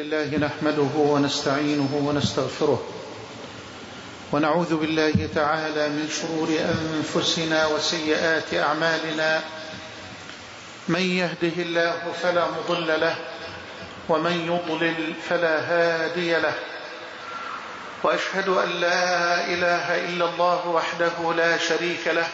لله نحمده ونستعينه ونستغفره ونعوذ بالله تعالى من شرور أنفسنا وسيئات أعمالنا. من يهده الله فلا مضل له ومن يضلل فلا هادي له، وأشهد أن لا إله إلا الله وحده لا شريك له،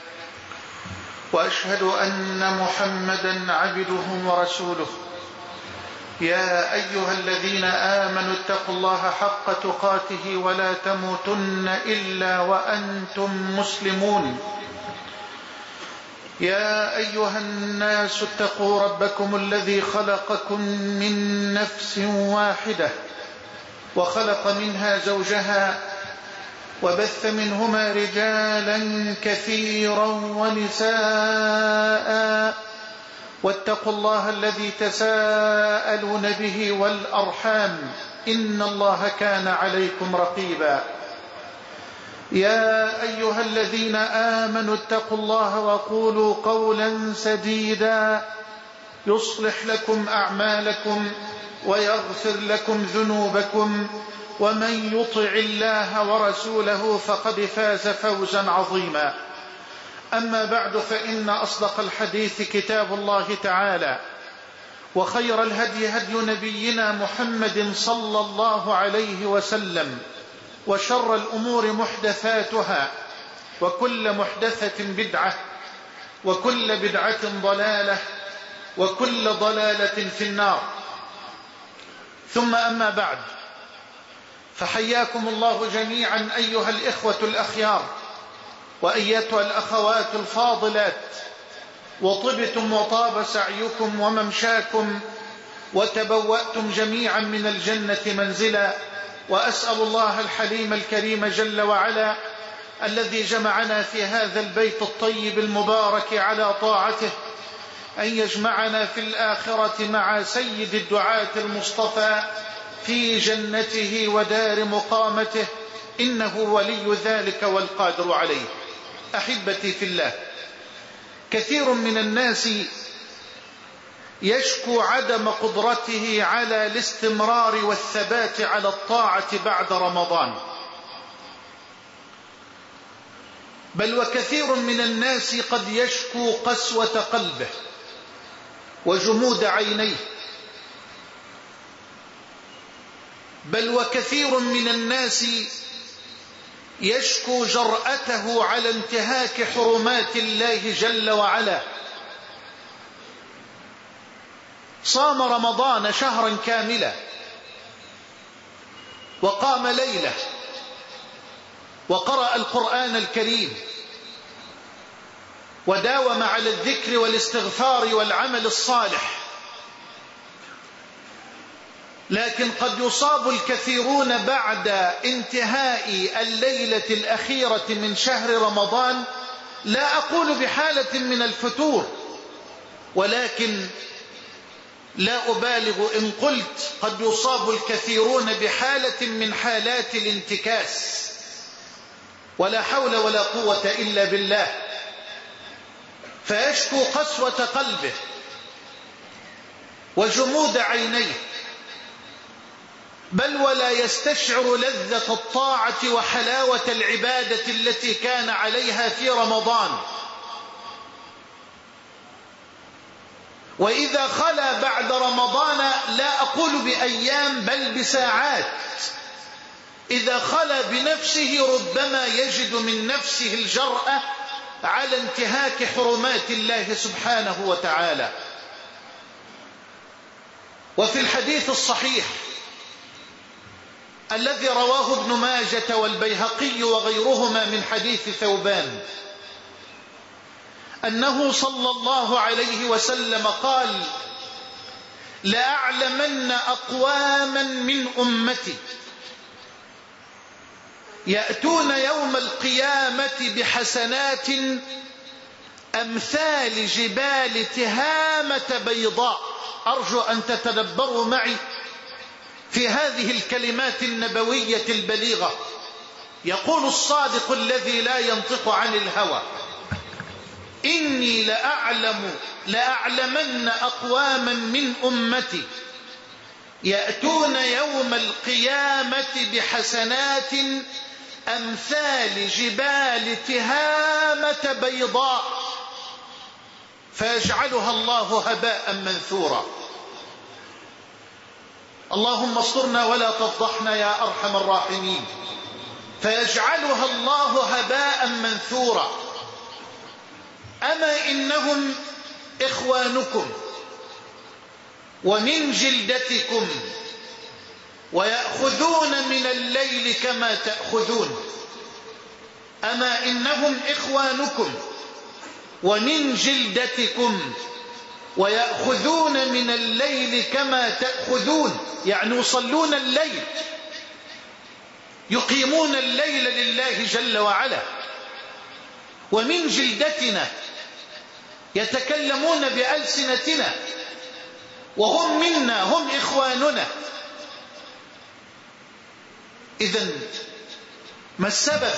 وأشهد أن محمدا عبده ورسوله. يا أيها الذين آمنوا اتقوا الله حق تقاته ولا تموتن إلا وأنتم مسلمون. يا أيها الناس اتقوا ربكم الذي خلقكم من نفس واحدة وخلق منها زوجها وبث منهما رجالا كثيرا ونساء، واتقوا الله الذي تساءلون به والأرحام إن الله كان عليكم رقيبا. يا أيها الذين آمنوا اتقوا الله وقولوا قولا سديدا يصلح لكم أعمالكم ويغفر لكم ذنوبكم، ومن يطع الله ورسوله فقد فاز فوزا عظيما. أما بعد، فإن أصدق الحديث كتاب الله تعالى، وخير الهدي هدي نبينا محمد صلى الله عليه وسلم، وشر الأمور محدثاتها، وكل محدثة بدعة، وكل بدعة ضلالة، وكل ضلالة في النار. ثم أما بعد، فحياكم الله جميعا أيها الإخوة الأخيار وأيتها الأخوات الفاضلات، وطبتم وطاب سعيكم وممشاكم وتبوأتم جميعا من الجنة منزلا. وأسأل الله الحليم الكريم جل وعلا الذي جمعنا في هذا البيت الطيب المبارك على طاعته أن يجمعنا في الآخرة مع سيد الدعاة المصطفى في جنته ودار مقامته، إنه ولي ذلك والقادر عليه. أحبتي في الله، كثير من الناس يشكو عدم قدرته على الاستمرار والثبات على الطاعة بعد رمضان، بل وكثير من الناس قد يشكو قسوة قلبه وجمود عينيه، بل وكثير من الناس يشكو جرأته على انتهاك حرمات الله جل وعلا. صام رمضان شهرا كاملا، وقام ليلة، وقرأ القرآن الكريم، وداوم على الذكر والاستغفار والعمل الصالح، لكن قد يصاب الكثيرون بعد انتهاء الليلة الأخيرة من شهر رمضان، لا أقول بحالة من الفتور، ولكن لا أبالغ إن قلت قد يصاب الكثيرون بحالة من حالات الانتكاس، ولا حول ولا قوة إلا بالله، فيشكو قسوة قلبه وجمود عينيه، بل ولا يستشعر لذة الطاعة وحلاوة العبادة التي كان عليها في رمضان. وإذا خلا بعد رمضان، لا أقول بأيام بل بساعات، إذا خلا بنفسه ربما يجد من نفسه الجرأة على انتهاك حرمات الله سبحانه وتعالى. وفي الحديث الصحيح الذي رواه ابن ماجة والبيهقي وغيرهما من حديث ثوبان، أنه صلى الله عليه وسلم قال: لأعلمن أقواما من أمتي يأتون يوم القيامة بحسنات أمثال جبال تهامة بيضاء. أرجو أن تتدبروا معي في هذه الكلمات النبوية البليغة. يقول الصادق الذي لا ينطق عن الهوى: إني لأعلمن أقواما من أمتي يأتون يوم القيامة بحسنات أمثال جبال تهامة بيضاء فيجعلها الله هباء منثورا. اللهم استرنا ولا تفضحنا يا أرحم الراحمين. فيجعلها الله هباء منثورا. أما إنهم إخوانكم ومن جلدتكم ويأخذون من الليل كما تأخذون. أما إنهم إخوانكم ومن جلدتكم ويأخذون من الليل كما تأخذون، يعني يصلون الليل، يقيمون الليل لله جل وعلا. ومن جلدتنا يتكلمون بألسنتنا، وهم منا، هم إخواننا. إذن ما السبب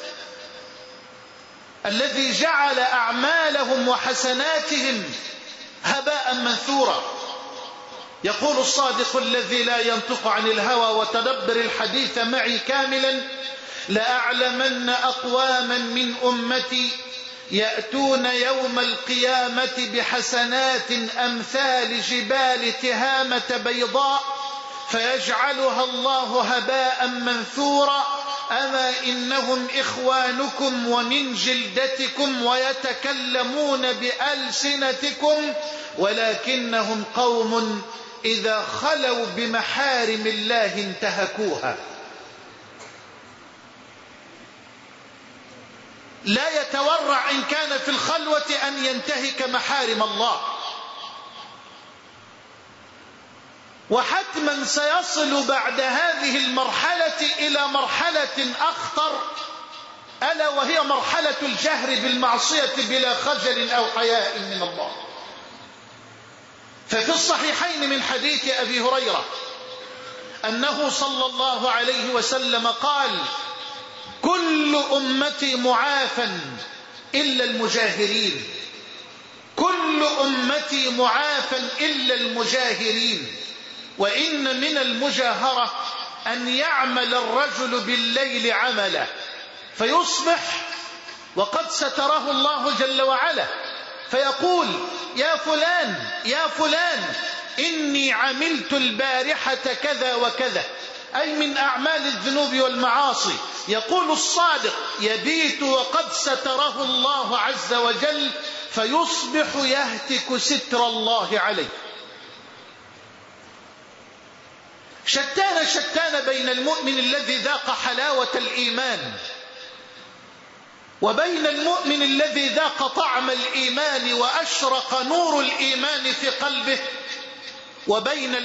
الذي جعل أعمالهم وحسناتهم هباء منثورا؟ يقول الصادق الذي لا ينطق عن الهوى وتدبر الحديث معي كاملا: لأعلمن أقواما من أمتي يأتون يوم القيامة بحسنات أمثال جبال تهامة بيضاء فيجعلها الله هباء منثورا. أما إنهم إخوانكم ومن جلدتكم ويتكلمون بألسنتكم ولكنهم قوم إذا خلوا بمحارم الله انتهكوها. لا يتورع إن كان في الخلوة أن ينتهك محارم الله. وحتما سيصل بعد هذه المرحلة إلى مرحلة أخطر، ألا وهي مرحلة الجهر بالمعصية بلا خجل أو حياء من الله. ففي الصحيحين من حديث أبي هريرة أنه صلى الله عليه وسلم قال: كل أمتي معافى إلا المجاهرين، كل أمتي معافى إلا المجاهرين. وإن من المجاهرة أن يعمل الرجل بالليل عملا فيصبح وقد ستره الله جل وعلا فيقول: يا فلان يا فلان إني عملت البارحة كذا وكذا، أي من أعمال الذنوب والمعاصي. يقول الصادق: يبيت وقد ستره الله عز وجل فيصبح يهتك ستر الله عليه. شتان بين المؤمن الذي ذاق حلاوة الإيمان وبين المؤمن الذي ذاق طعم الإيمان وأشرق نور الإيمان في قلبه وبين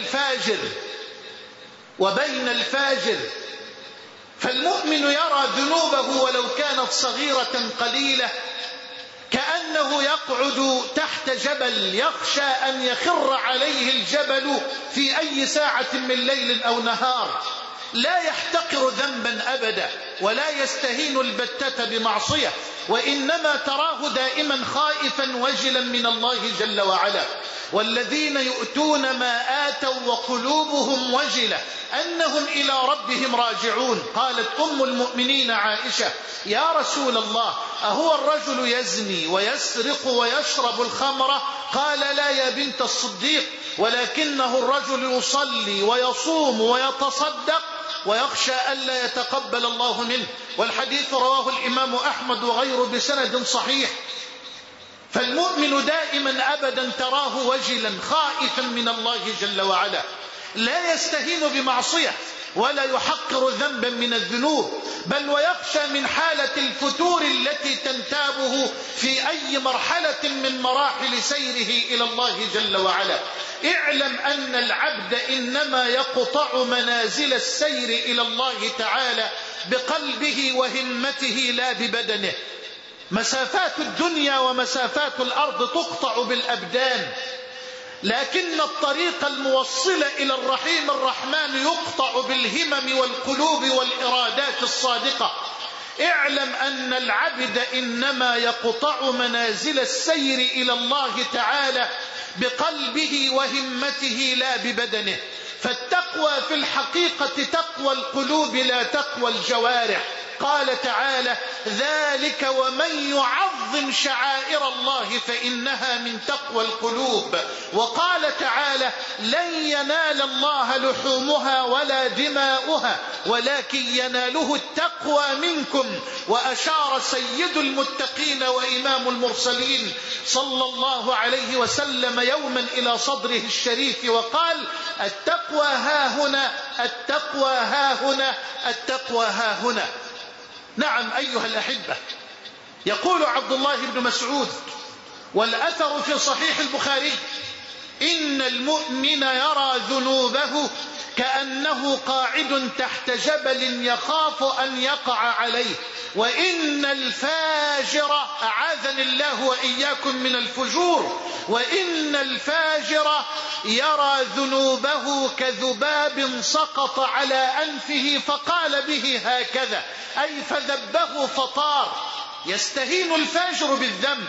الفاجر. فالمؤمن يرى ذنوبه ولو كانت صغيرة قليلة كأنه يقعد تحت جبل يخشى أن يخر عليه الجبل في أي ساعة من ليل أو نهار. لا يحتقر ذنبا أبدا ولا يستهين البتة بمعصية، وإنما تراه دائما خائفا وجلا من الله جل وعلا. والذين يؤتون ما آتوا وقلوبهم وجلة أنهم إلى ربهم راجعون. قالت أم المؤمنين عائشة: يا رسول الله، أهو الرجل يزني ويسرق ويشرب الخمر؟ قال: لا يا بنت الصديق، ولكنه الرجل يصلي ويصوم ويتصدق ويخشى ألا يتقبل الله منه. والحديث رواه الإمام أحمد وغيره بسند صحيح. فالمؤمن دائما أبدا تراه وجلا خائفا من الله جل وعلا، لا يستهين بمعصية ولا يحقر ذنبا من الذنوب، بل ويخشى من حالة الفتور التي تنتابه في أي مرحلة من مراحل سيره إلى الله جل وعلا. اعلم أن العبد إنما يقطع منازل السير إلى الله تعالى بقلبه وهمته لا ببدنه. مسافات الدنيا ومسافات الأرض تقطع بالأبدان، لكن الطريق الموصل إلى الرحيم الرحمن يقطع بالهمم والقلوب والإرادات الصادقة. اعلم أن العبد إنما يقطع منازل السير إلى الله تعالى بقلبه وهمته لا ببدنه. فالتقوى في الحقيقة تقوى القلوب لا تقوى الجوارح. قال تعالى: ذلك ومن يعظم شعائر الله فإنها من تقوى القلوب. وقال تعالى: لن ينال الله لحومها ولا دماؤها ولكن يناله التقوى منكم. وأشار سيد المتقين وإمام المرسلين صلى الله عليه وسلم يوما إلى صدره الشريف وقال: التقوى ها هنا، التقوى ها هنا، التقوى ها هنا. نعم أيها الأحبة، يقول عبد الله بن مسعود والأثر في صحيح البخاري: إن المؤمن يرى ذنوبه كأنه قاعد تحت جبل يخاف أن يقع عليه، وإن الفاجر، أعاذني الله وإياكم من الفجور، وإن الفاجر يرى ذنوبه كذباب سقط على أنفه فقال به هكذا، أي فذبه فطار. يستهين الفاجر بالذنب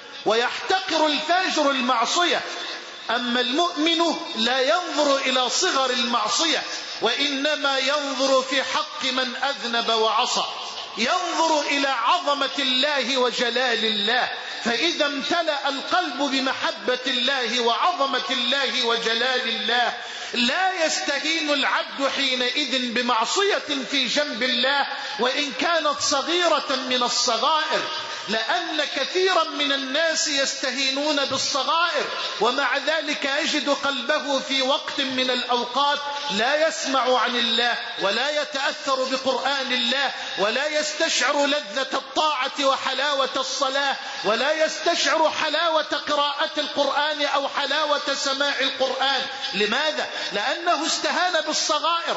ويحتقر الفاجر المعصية، أما المؤمن لا ينظر إلى صغر المعصية، وإنما ينظر في حق من أذنب وعصى، ينظر إلى عظمة الله وجلال الله. فإذا امتلأ القلب بمحبة الله وعظمة الله وجلال الله لا يستهين العبد حينئذ بمعصية في جنب الله وإن كانت صغيرة من الصغائر، لأن كثيرا من الناس يستهينون بالصغائر ومع ذلك يجد قلبه في وقت من الأوقات لا يسمع عن الله ولا يتأثر بقرآن الله ولا يستشعر لذة الطاعة وحلاوة الصلاة ولا يستشعر حلاوة قراءة القرآن أو حلاوة سماع القرآن. لماذا؟ لأنه استهان بالصغائر،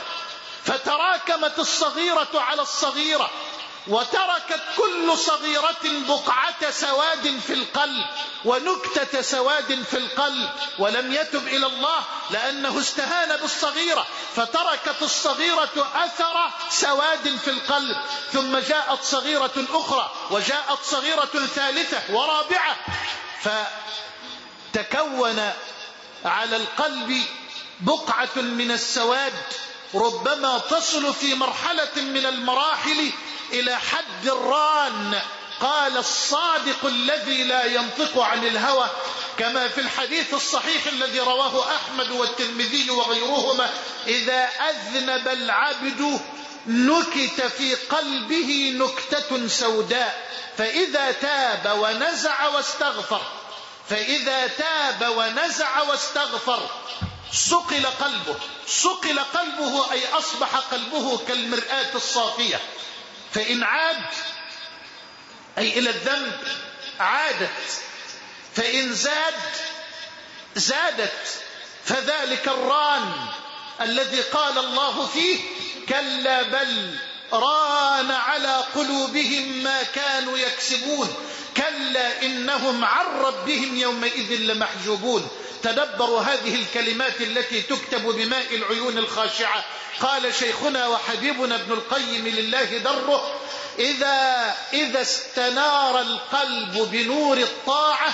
فتراكمت الصغيرة على الصغيرة، وتركت كل صغيرة بقعة سواد في القلب ونكتة سواد في القلب، ولم يتب إلى الله لأنه استهان بالصغيرة، فتركت الصغيرة أثر سواد في القلب. ثم جاءت صغيرة أخرى وجاءت صغيرة ثالثة ورابعة، فتكون على القلب بقعة من السواد ربما تصل في مرحلة من المراحل إلى حد الران. قال الصادق الذي لا ينطق عن الهوى كما في الحديث الصحيح الذي رواه أحمد والترمذي وغيرهما: إذا أذنب العبد نكت في قلبه نكتة سوداء، فإذا تاب ونزع واستغفر، فإذا تاب ونزع واستغفر صقل قلبه. صقل قلبه أي أصبح قلبه كالمرآة الصافية، فإن عاد أي إلى الذنب عادت، فإن زاد زادت. فذلك الران الذي قال الله فيه: كلا بل ران على قلوبهم ما كانوا يكسبون، كلا إنهم عن ربهم يومئذ لمحجوبون. تدبروا هذه الكلمات التي تكتب بماء العيون الخاشعة. قال شيخنا وحبيبنا ابن القيم لله دره: إذا استنار القلب بنور الطاعة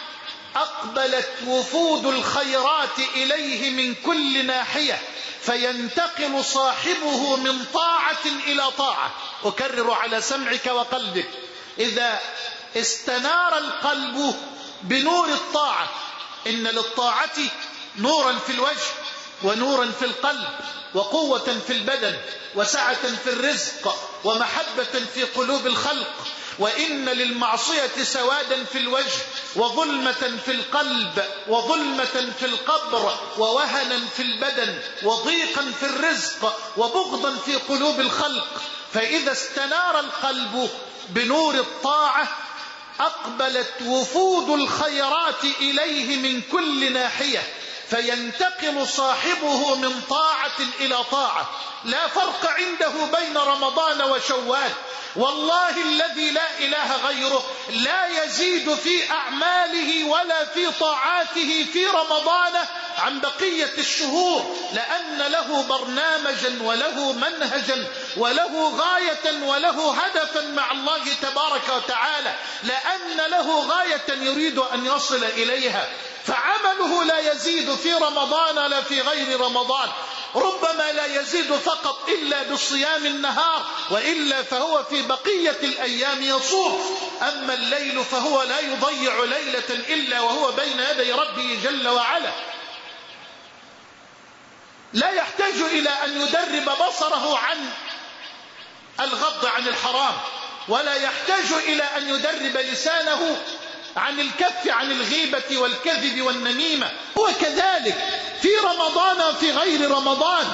أقبلت وفود الخيرات إليه من كل ناحية، فينتقل صاحبه من طاعة إلى طاعة. أكرر على سمعك وقلبك: إذا استنار القلب بنور الطاعة، إن للطاعة نورا في الوجه ونورا في القلب وقوة في البدن وسعة في الرزق ومحبة في قلوب الخلق، وإن للمعصية سوادا في الوجه وظلمة في القلب وظلمة في القبر ووهنا في البدن وضيقا في الرزق وبغضا في قلوب الخلق. فإذا استنار القلب بنور الطاعة أقبلت وفود الخيرات إليه من كل ناحية، فينتقل صاحبه من طاعة إلى طاعة. لا فرق عنده بين رمضان وشوال، والله الذي لا إله غيره لا يزيد في أعماله ولا في طاعاته في رمضان عن بقية الشهور، لأن له برنامجا وله منهجا وله غاية وله هدفا مع الله تبارك وتعالى، لأن له غاية يريد أن يصل إليها، فعمله لا يزيد في رمضان لا في غير رمضان، ربما لا يزيد فقط إلا بصيام النهار، وإلا فهو في بقية الأيام يصوم. أما الليل فهو لا يضيع ليلة إلا وهو بين يدي ربه جل وعلا، لا يحتاج إلى أن يدرب بصره عن الغض عن الحرام، ولا يحتاج إلى أن يدرب لسانه عن الكف عن الغيبة والكذب والنميمة. هو كذلك في رمضان وفي غير رمضان.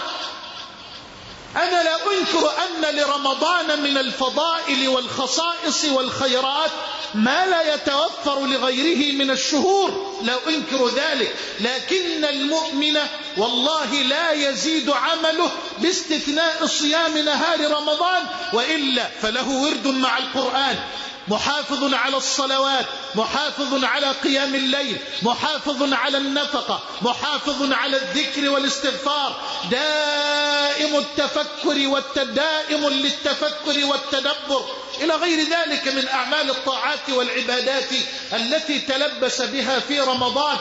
أنا لا أنكر أن لرمضان من الفضائل والخصائص والخيرات ما لا يتوفر لغيره من الشهور، لا أنكر ذلك، لكن المؤمن والله لا يزيد عمله باستثناء صيام نهار رمضان، وإلا فله ورد مع القرآن، محافظ على الصلوات، محافظ على قيام الليل، محافظ على النفقة، محافظ على الذكر والاستغفار، دائم التفكر والدائم للتفكر والتدبر إلى غير ذلك من أعمال الطاعات والعبادات التي تلبس بها في رمضان.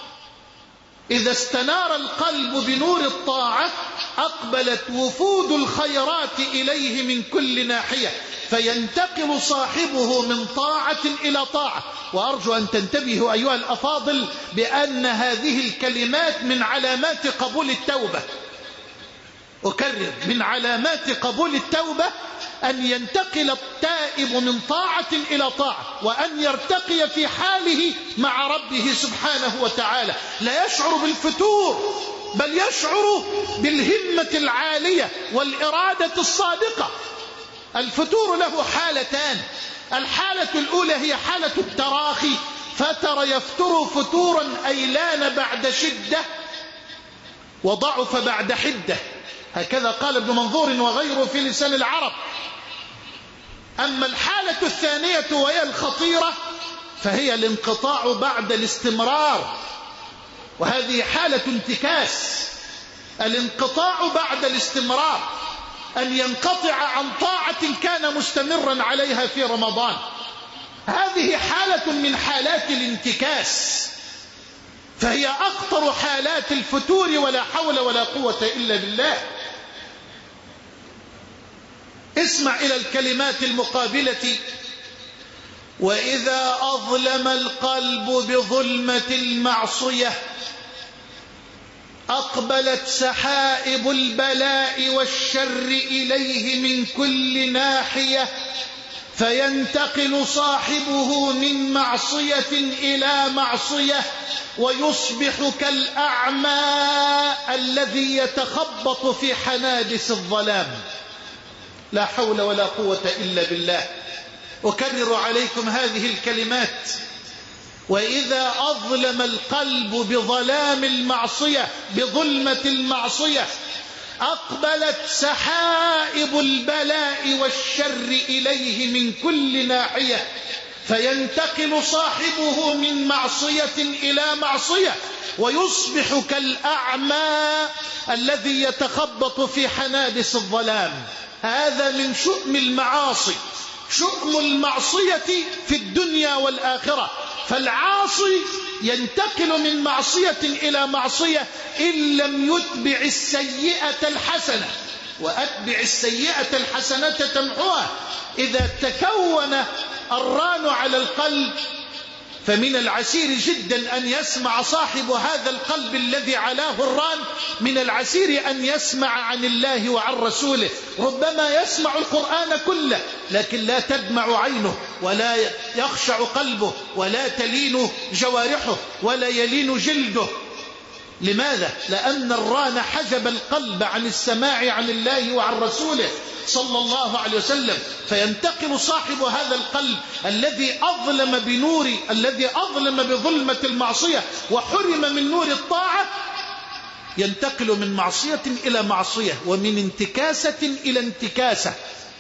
إذا استنار القلب بنور الطاعة أقبلت وفود الخيرات إليه من كل ناحية، فينتقل صاحبه من طاعة إلى طاعة. وأرجو أن تنتبهوا أيها الأفاضل بأن هذه الكلمات من علامات قبول التوبة. أكرر، من علامات قبول التوبة أن ينتقل التائب من طاعة إلى طاعة، وأن يرتقي في حاله مع ربه سبحانه وتعالى، لا يشعر بالفتور بل يشعر بالهمة العالية والإرادة الصادقة. الفتور له حالتان، الحالة الأولى هي حالة التراخي، فتر يفتر فتورا أي لان بعد شدة وضعف بعد حدة، هكذا قال ابن منظور وغيره في لسان العرب. أما الحالة الثانية وهي الخطيرة فهي الانقطاع بعد الاستمرار، وهذه حالة انتكاس. الانقطاع بعد الاستمرار أن ينقطع عن طاعة كان مستمرا عليها في رمضان، هذه حالة من حالات الانتكاس، فهي أخطر حالات الفتور، ولا حول ولا قوة إلا بالله. اسمع إلى الكلمات المقابلة: وإذا أظلم القلب بظلمة المعصية أقبلت سحائب البلاء والشر إليه من كل ناحية، فينتقل صاحبه من معصية إلى معصية، ويصبح كالأعمى الذي يتخبط في حنادس الظلام. لا حول ولا قوة إلا بالله. أكرر عليكم هذه الكلمات: وإذا أظلم القلب بظلام المعصية بظلمة المعصية أقبلت سحائب البلاء والشر إليه من كل ناحية، فينتقل صاحبه من معصية إلى معصية، ويصبح كالأعمى الذي يتخبط في حنادس الظلام. هذا من شؤم المعاصي، شؤم المعصية في الدنيا والآخرة. فالعاصي ينتقل من معصية إلى معصية إن لم يتبع السيئة الحسنة، وأتبع السيئة الحسنة تمحوها. إذا تكون الران على القلب فمن العسير جدا أن يسمع صاحب هذا القلب الذي علاه الران، من العسير أن يسمع عن الله وعن رسوله. ربما يسمع القرآن كله لكن لا تدمع عينه، ولا يخشع قلبه، ولا تلين جوارحه، ولا يلين جلده. لماذا؟ لأن الران حجب القلب عن السماع عن الله وعن رسوله صلى الله عليه وسلم. فينتقل صاحب هذا القلب الذي أظلم بظلمة المعصية وحرم من نور الطاعة، ينتقل من معصية إلى معصية، ومن انتكاسة إلى انتكاسة،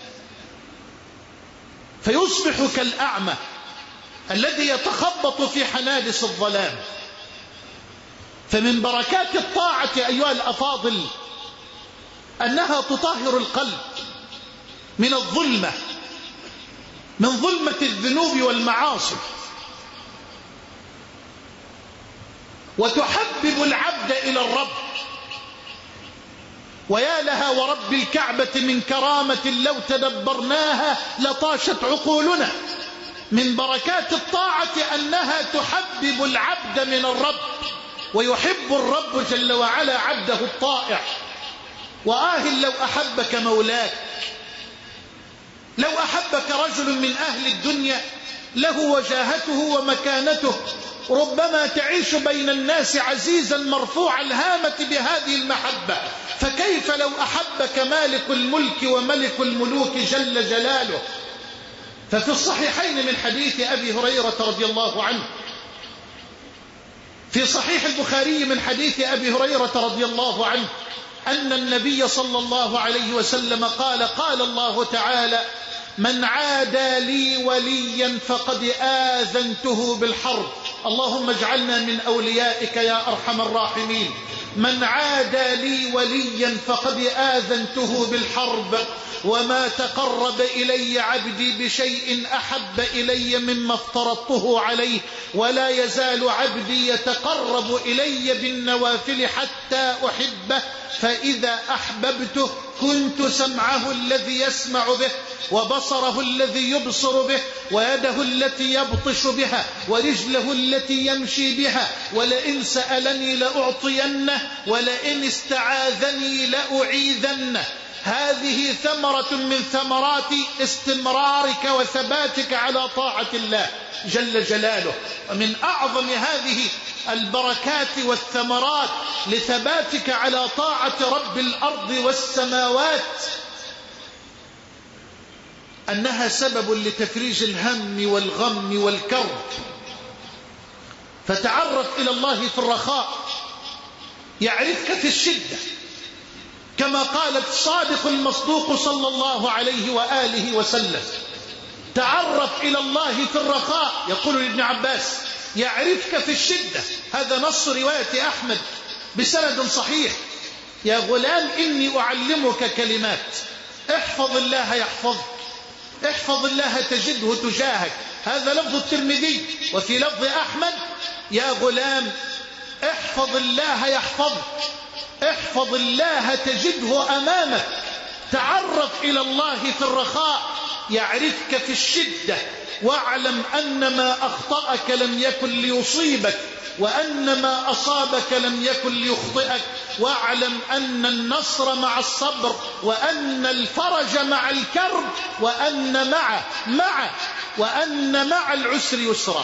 فيصبح كالأعمى الذي يتخبط في حنادس الظلام. فمن بركات الطاعة أيها الأفاضل أنها تطهر القلب من الظلمة، من ظلمة الذنوب والمعاصي، وتحبب العبد إلى الرب. ويا لها ورب الكعبة من كرامة لو تدبرناها لطاشت عقولنا. من بركات الطاعة أنها تحبب العبد من الرب، ويحب الرب جل وعلا عبده الطائع. لو أحبك مولاك، لو أحبك رجل من أهل الدنيا له وجاهته ومكانته، ربما تعيش بين الناس عزيزا مرفوع الهامة بهذه المحبة، فكيف لو أحبك مالك الملك وملك الملوك جل جلاله؟ ففي الصحيحين من حديث أبي هريرة رضي الله عنه، في صحيح البخاري من حديث أبي هريرة رضي الله عنه أن النبي صلى الله عليه وسلم قال: قال الله تعالى: من عادى لي وليا فقد آذنته بالحرب. اللهم اجعلنا من أوليائك يا أرحم الراحمين. من عادى لي وليا فقد آذنته بالحرب، وما تقرب إلي عبدي بشيء أحب إلي مما افترضته عليه، ولا يزال عبدي يتقرب إلي بالنوافل حتى أحبه، فإذا أحببته كنت سمعه الذي يسمع به، وبصره الذي يبصر به، ويده التي يبطش بها، ورجله التي يمشي بها، ولئن سألني لأعطينه، ولئن استعاذني لأعيذنه. هذه ثمرة من ثمرات استمرارك وثباتك على طاعة الله جل جلاله. ومن أعظم هذه البركات والثمرات لثباتك على طاعة رب الأرض والسماوات أنها سبب لتفريج الهم والغم والكرب. فتعرف إلى الله في الرخاء يعرفك في الشدة، كما قالت الصادق المصدوق صلى الله عليه وآله وسلم: تعرف إلى الله في الرخاء، يقول لابن عباس: يعرفك في الشدة. هذا نص رواية أحمد بسند صحيح. يا غلام إني أعلمك كلمات، احفظ الله يحفظك، احفظ الله تجده تجاهك. هذا لفظ الترمذي. وفي لفظ أحمد: يا غلام احفظ الله يحفظك، احفظ الله تجده أمامك. تعرف إلى الله في الرخاء يعرفك في الشدة، واعلم أن ما أخطأك لم يكن ليصيبك، وأن ما أصابك لم يكن ليخطئك، واعلم أن النصر مع الصبر، وأن الفرج مع الكرب، وأن مع العسر يسرا.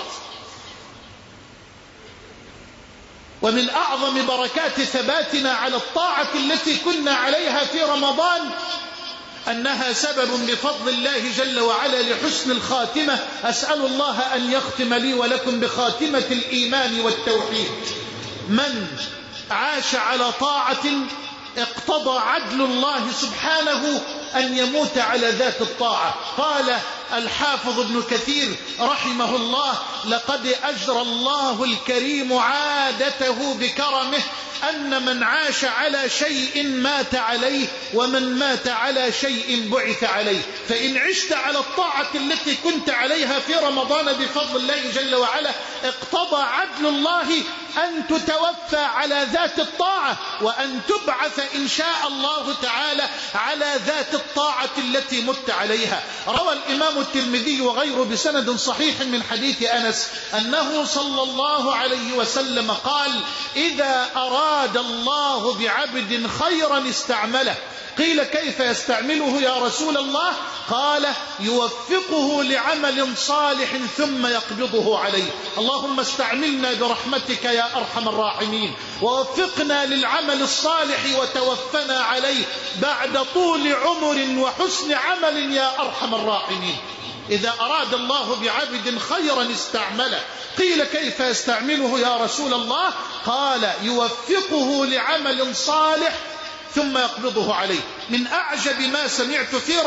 ومن أعظم بركات ثباتنا على الطاعة التي كنا عليها في رمضان أنها سبب بفضل الله جل وعلا لحسن الخاتمة. أسأل الله أن يختم لي ولكم بخاتمة الإيمان والتوحيد. من عاش على طاعة اقتضى عدل الله سبحانه أن يموت على ذات الطاعة. قال الحافظ ابن كثير رحمه الله: لقد أجرى الله الكريم عادته بكرمه أن من عاش على شيء مات عليه، ومن مات على شيء بعث عليه. فإن عشت على الطاعة التي كنت عليها في رمضان بفضل الله جل وعلا، اقتضى عدل الله أن تتوفى على ذات الطاعة، وأن تبعث إن شاء الله تعالى على ذات الطاعة التي مت عليها. روى الإمام الترمذي وغيره بسند صحيح من حديث أنس أنه صلى الله عليه وسلم قال: إذا أراد الله بعبد خيرا استعمله. قيل: كيف يستعمله يا رسول الله؟ قال: يوفقه لعمل صالح ثم يقبضه عليه. اللهم استعملنا برحمتك يا أرحم الراحمين، ووفقنا للعمل الصالح وتوفنا عليه بعد طول عمر وحسن عمل يا أرحم الراحمين. إذا أراد الله بعبد خيرا استعمله. قيل: كيف يستعمله يا رسول الله؟ قال: يوفقه لعمل صالح ثم يقبضه عليه. من أعجب ما سمعت في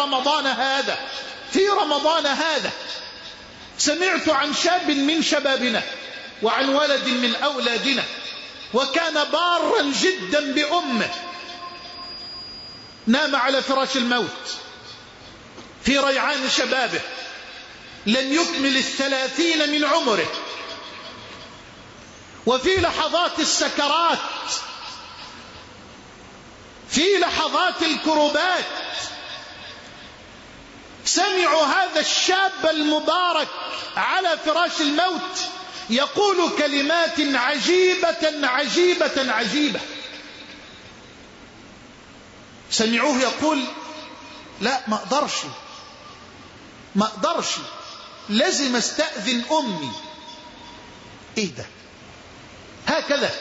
رمضان هذا سمعت عن شاب من شبابنا وعن ولد من أولادنا وكان بارا جدا بأمه، نام على فراش الموت في ريعان شبابه، لم يكمل 30 من عمره، وفي لحظات السكرات، في لحظات الكربات، سمعوا هذا الشاب المبارك على فراش الموت يقول كلمات عجيبة عجيبة عجيبة. سمعوه يقول: لا ما اقدرش، لازم استأذن أمي. ايه ده؟ هكذا،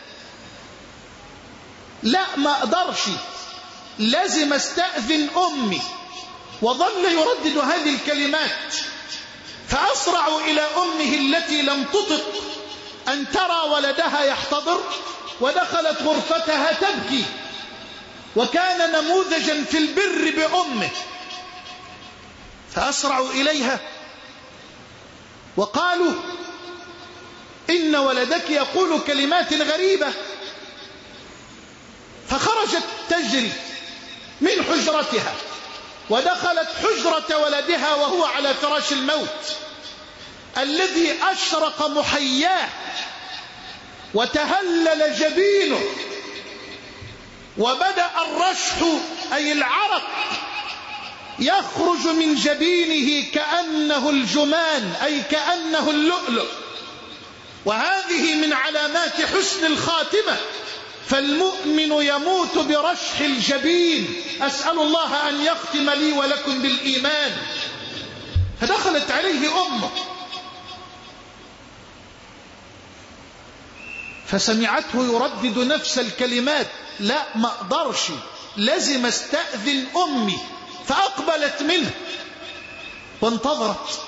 لا ما اقدرش، لازم استأذن أمي. وظل يردد هذه الكلمات، فأسرعوا إلى أمه التي لم تطق أن ترى ولدها يحتضر، ودخلت غرفتها تبكي، وكان نموذجا في البر بأمه. فأسرعوا إليها وقالوا: إن ولدك يقول كلمات غريبة. فخرجت تجري من حجرتها ودخلت حجرة ولدها وهو على فراش الموت، الذي أشرق محياه وتهلل جبينه، وبدأ الرشح أي العرق يخرج من جبينه كأنه الجمان أي كأنه اللؤلؤ. وهذه من علامات حسن الخاتمة، فالمؤمن يموت برشح الجبين. أسأل الله أن يختم لي ولكم بالإيمان. فدخلت عليه أمه فسمعته يردد نفس الكلمات: لا ما اقدرش، لازم استأذن أمي. فأقبلت منه وانتظرت،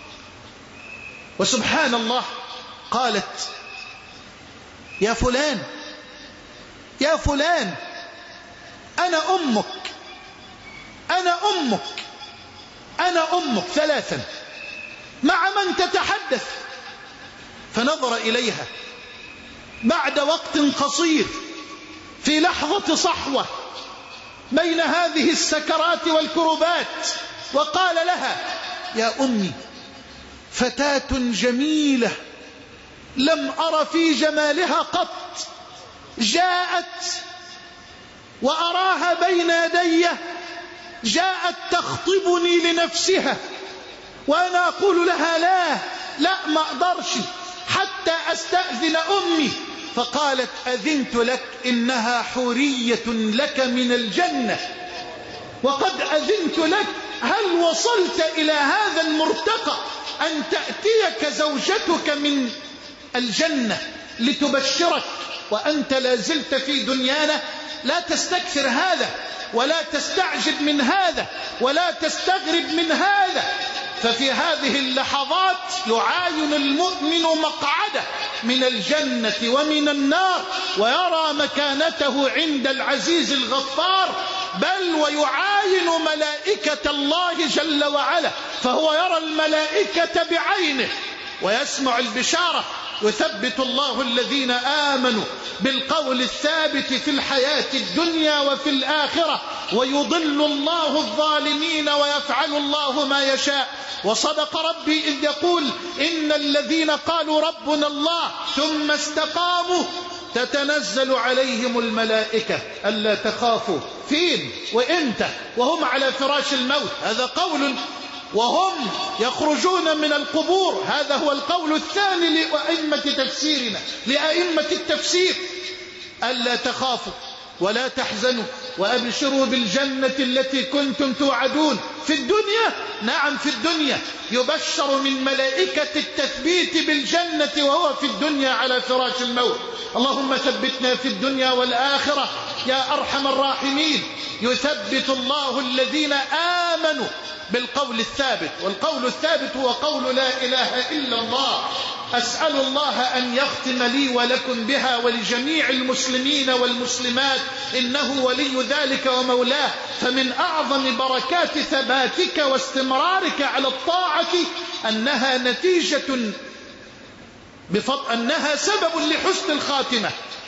وسبحان الله قالت: يا فلان يا فلان، أنا أمك أنا أمك أنا أمك، 3 مع من تتحدث. فنظر إليها بعد وقت قصير في لحظة صحوة بين هذه السكرات والكربات، وقال لها: يا أمي، فتاة جميلة لم أر في جمالها قط، جاءت وأراها بين يدي، جاءت تخطبني لنفسها، وأنا أقول لها: لا ما أقدرش حتى أستأذن أمي. فقالت: أذنت لك، إنها حورية لك من الجنة، وقد أذنت لك. هل وصلت إلى هذا المرتقى أن تأتيك زوجتك من الجنة لتبشرك وأنت لا زلت في دنيانا؟ لا تستكثر هذا، ولا تستعجب من هذا، ولا تستغرب من هذا. ففي هذه اللحظات يعاين المؤمن مقعده من الجنة ومن النار، ويرى مكانته عند العزيز الغفار، بل ويعاين ملائكة الله جل وعلا، فهو يرى الملائكة بعينه ويسمع البشارة. يثبت الله الذين آمنوا بالقول الثابت في الحياة الدنيا وفي الآخرة، ويضل الله الظالمين ويفعل الله ما يشاء. وصدق ربي إذ يقول: إن الذين قالوا ربنا الله ثم استقاموا تتنزل عليهم الملائكة ألا تخافوا. فين وإمتى؟ وهم على فراش الموت، هذا قول. وهم يخرجون من القبور، هذا هو القول الثاني لأئمة تفسيرنا، لأئمة التفسير: ألا تخافوا ولا تحزنوا وأبشروا بالجنة التي كنتم توعدون. في الدنيا، نعم في الدنيا، يبشر من ملائكة التثبيت بالجنة وهو في الدنيا على فراش الموت. اللهم ثبتنا في الدنيا والآخرة يا أرحم الراحمين. يثبت الله الذين آمنوا بالقول الثابت، والقول الثابت هو قول لا إله إلا الله. أسأل الله أن يختم لي ولكم بها ولجميع المسلمين والمسلمات، إنه ولي ذلك ومولاه. فمن أعظم بركات ثباتك واستمرارك على الطاعة أنها نتيجة أنها سبب لحسن الخاتمة.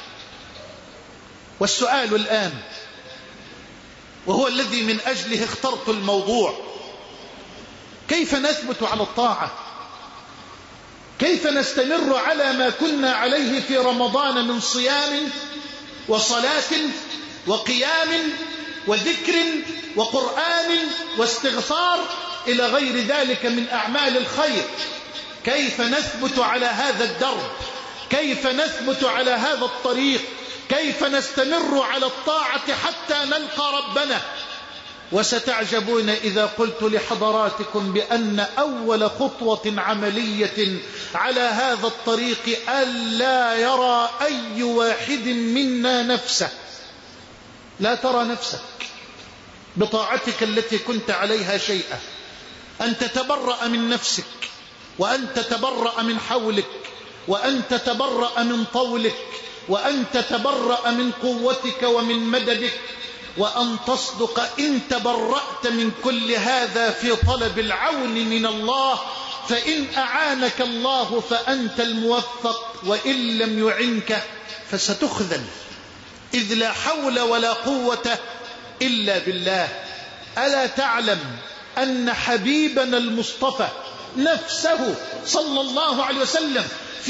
والسؤال الآن، وهو الذي من أجله اخترت الموضوع: كيف نثبت على الطاعة؟ كيف نستمر على ما كنا عليه في رمضان من صيام وصلاة وقيام وذكر وقرآن واستغفار إلى غير ذلك من أعمال الخير؟ كيف نثبت على هذا الدرب؟ كيف نثبت على هذا الطريق؟ كيف نستمر على الطاعة حتى نلقى ربنا؟ وستعجبون إذا قلت لحضراتكم بأن أول خطوة عملية على هذا الطريق ألا يرى أي واحد منا نفسه. لا ترى نفسك بطاعتك التي كنت عليها شيئا، أن تتبرأ من نفسك، وأن تتبرأ من حولك، وأن تتبرأ من طولك، وأن تتبرأ من قوتك ومن مددك، وأن تصدق إن تبرأت من كل هذا في طلب العون من الله، فإن أعانك الله فأنت الموفق، وإن لم يعنك فستخذل، إذ لا حول ولا قوة إلا بالله. ألا تعلم أن حبيبنا المصطفى نفسه صلى الله عليه وسلم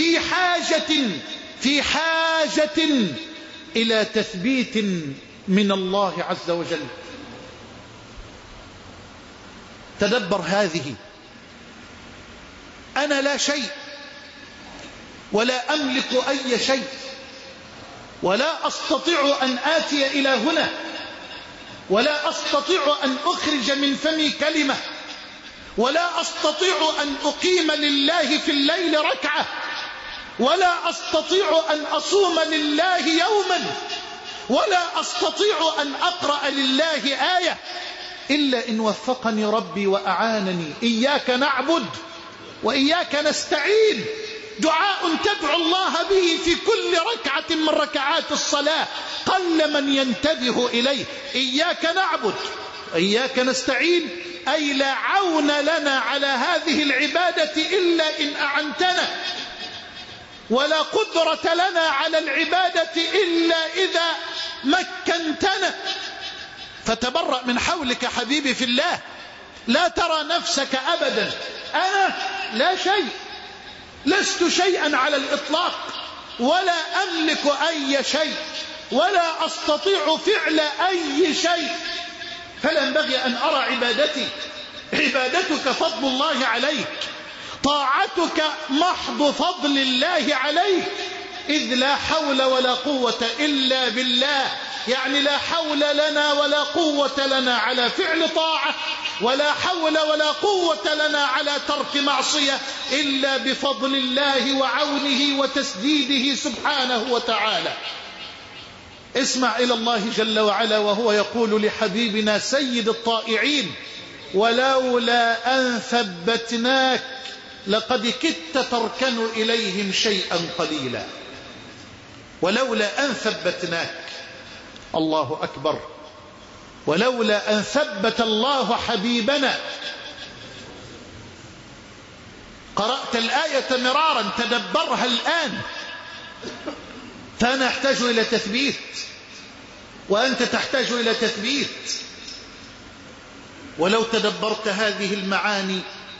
في حاجة إلى تثبيت من الله عز وجل؟ تدبر هذه: أنا لا شيء ولا أملك أي شيء، ولا أستطيع أن آتي إلى هنا، ولا أستطيع أن أخرج من فمي كلمة، ولا أستطيع أن أقيم لله في الليل ركعة، ولا أستطيع أن أصوم لله يوما، ولا أستطيع أن أقرأ لله آية إلا إن وفقني ربي وأعانني. إياك نعبد وإياك نستعين، دعاء تدعو الله به في كل ركعة من ركعات الصلاة، قل من ينتبه إليه. إياك نعبد وإياك نستعين، أي لا عون لنا على هذه العبادة إلا إن أعنتنا، ولا قدرة لنا على العبادة إلا إذا مكنتنا. فتبرأ من حولك حبيبي في الله، لا ترى نفسك أبدا. أنا لا شيء، لست شيئا على الإطلاق، ولا أملك أي شيء، ولا أستطيع فعل أي شيء، فلا ينبغي أن أرى عبادتي. عبادتك فضل الله عليك، طاعتك محض فضل الله عليك، إذ لا حول ولا قوة إلا بالله. يعني لا حول لنا ولا قوة لنا على فعل طاعة، ولا حول ولا قوة لنا على ترك معصية، إلا بفضل الله وعونه وتسديده سبحانه وتعالى. اسمع إلى الله جل وعلا وهو يقول لحبيبنا سيد الطائعين: ولولا أن ثبتناك لقد كدت تركن إليهم شيئا قليلا. ولولا أن ثبتناك، الله أكبر، ولولا أن ثبت الله حبيبنا. قرأت الآية مرارا، تدبرها الآن، فأنا أحتاج إلى تثبيت، وأنت تحتاج إلى تثبيت. ولو تدبرت هذه المعاني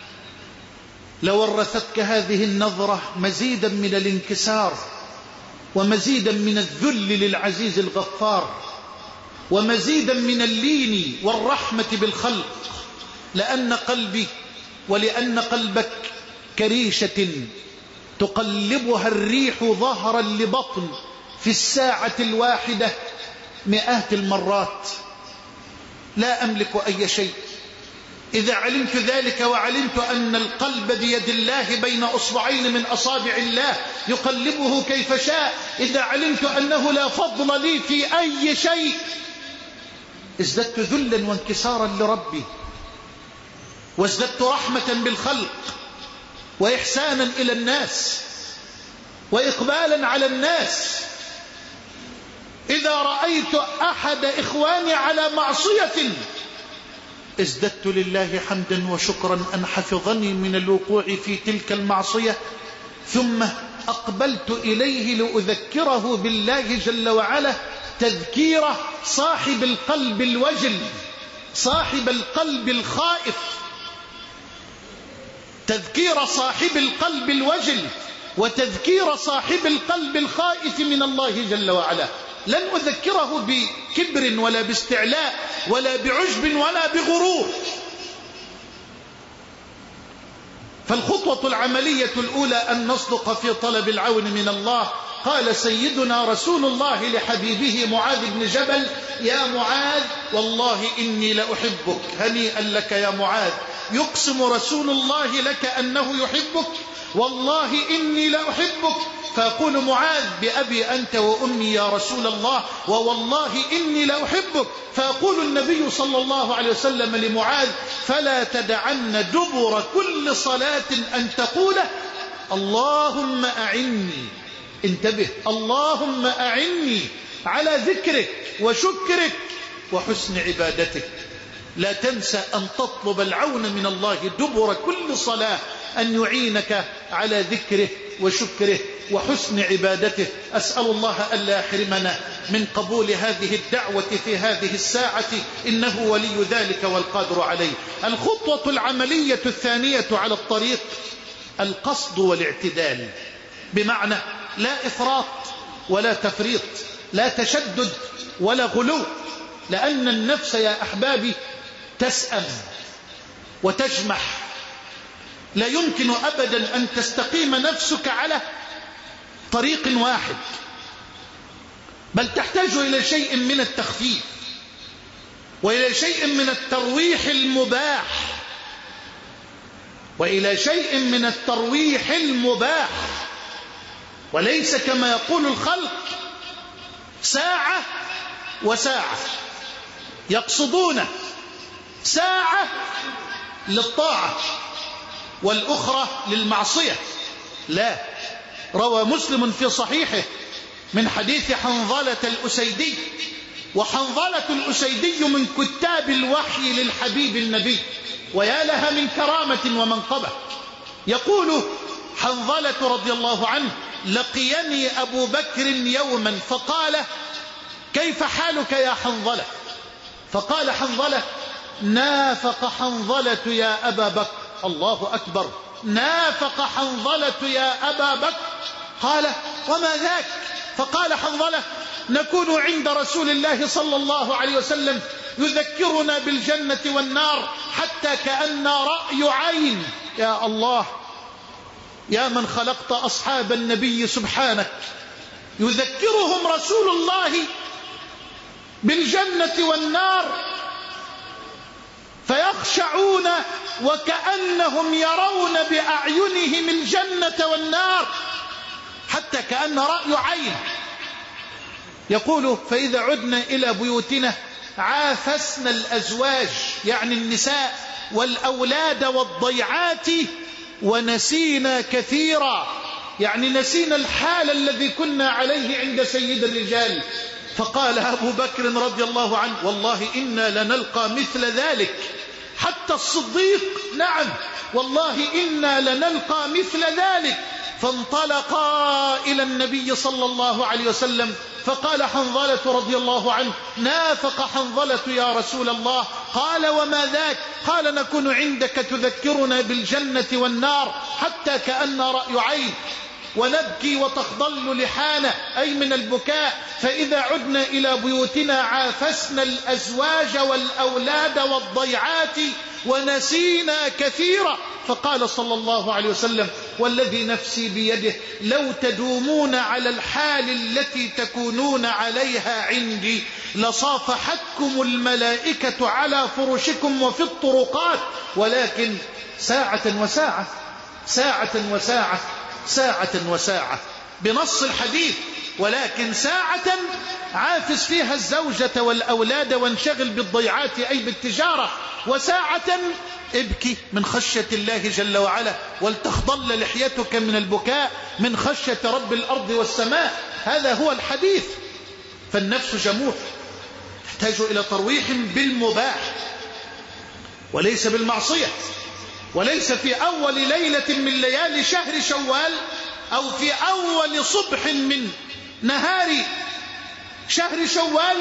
لورثتك هذه النظرة مزيدا من الانكسار، ومزيدا من الذل للعزيز الغفار، ومزيدا من اللين والرحمة بالخلق. لأن قلبي ولأن قلبك كريشة تقلبها الريح ظهرا لبطن في الساعة الواحدة مئات المرات. لا أملك أي شيء. إذا علمت ذلك وعلمت أن القلب بيد الله بين أصبعين من أصابع الله يقلبه كيف شاء، إذا علمت أنه لا فضل لي في أي شيء، ازددت ذلا وانكسارا لربي، وازددت رحمة بالخلق، وإحسانا إلى الناس، وإقبالا على الناس. إذا رأيت أحد إخواني على معصية ازددت لله حمدا وشكرا أن حفظني من الوقوع في تلك المعصية، ثم أقبلت إليه لأذكره بالله جل وعلا تذكير صاحب القلب الوجل، صاحب القلب الخائف، تذكير صاحب القلب الوجل وتذكير صاحب القلب الخائف من الله جل وعلا. لن أذكره بكبر ولا باستعلاء ولا بعجب ولا بغرور. فالخطوة العملية الأولى أن نصدق في طلب العون من الله. قال سيدنا رسول الله لحبيبه معاذ بن جبل: يا معاذ والله إني لأحبك. هنيئا لك يا معاذ، يقسم رسول الله لك أنه يحبك. والله إني لأحبك. فأقول معاذ: بأبي أنت وأمي يا رسول الله، ووالله إني لأحبك. فأقول النبي صلى الله عليه وسلم لمعاذ: فلا تدعن دبر كل صلاة أن تقول: اللهم أعني، انتبه، اللهم أعني على ذكرك وشكرك وحسن عبادتك. لا تنسى أن تطلب العون من الله دبر كل صلاة، أن يعينك على ذكره وشكره وحسن عبادته. أسأل الله ألا يحرمنا من قبول هذه الدعوة في هذه الساعة، إنه ولي ذلك والقادر عليه. الخطوة العملية الثانية على الطريق القصد والاعتدال، بمعنى لا إفراط ولا تفريط، لا تشدد ولا غلو، لأن النفس يا أحبابي تسأم وتجمح. لا يمكن أبدا أن تستقيم نفسك على طريق واحد، بل تحتاج إلى شيء من التخفيف وإلى شيء من الترويح المباح، وإلى شيء من الترويح المباح، وليس كما يقول الخلق ساعة وساعة. يقصدون ساعة للطاعة والأخرى للمعصية. لا، روى مسلم في صحيحه من حديث حنظلة الأسيدي، وحنظلة الأسيدي من كتاب الوحي للحبيب النبي، ويا لها من كرامة ومنقبة. يقول حنظلة رضي الله عنه: لقيني أبو بكر يوما فقال: كيف حالك يا حنظلة؟ فقال حنظلة: نافق حنظلة يا أبا بكر. الله أكبر، نافق حنظلة يا أبا بكر. قال: وما ذاك؟ فقال حنظلة: نكون عند رسول الله صلى الله عليه وسلم يذكرنا بالجنة والنار حتى كأن رأي عين. يا الله، يا من خلقت أصحاب النبي سبحانك، يذكرهم رسول الله بالجنة والنار فيخشعون وكأنهم يرون بأعينهم الجنة والنار حتى كأن رأي عين. يقول: فإذا عدنا إلى بيوتنا عافسنا الأزواج، يعني النساء والأولاد والضيعات، ونسينا كثيرا، يعني نسينا الحال الذي كنا عليه عند سيد الرجال. فقال أبو بكر رضي الله عنه: والله إنا لنلقى مثل ذلك. حتى الصديق: نعم والله إنا لنلقى مثل ذلك. فانطلقا إلى النبي صلى الله عليه وسلم، فقال حنظلة رضي الله عنه: نافق حنظلة يا رسول الله. قال: وما ذاك؟ قال: نكون عندك تذكرنا بالجنة والنار حتى كأن رأي عين، ونبكي وتخضل لحانا، أي من البكاء. فإذا عدنا إلى بيوتنا عافسنا الأزواج والأولاد والضيعات ونسينا كثيرا. فقال صلى الله عليه وسلم: والذي نفسي بيده لو تدومون على الحال التي تكونون عليها عندي لصافحتكم الملائكة على فرشكم وفي الطرقات، ولكن ساعة وساعة، ساعة وساعة، ساعة وساعة، بنص الحديث. ولكن ساعة عافس فيها الزوجة والأولاد وانشغل بالضيعات أي بالتجارة، وساعة ابكي من خشية الله جل وعلا ولتخضل لحيتك من البكاء من خشية رب الأرض والسماء. هذا هو الحديث. فالنفس جموح، تحتاج إلى ترويح بالمباح وليس بالمعصية. وليس في أول ليلة من ليالي شهر شوال أو في أول صبح من نهار شهر شوال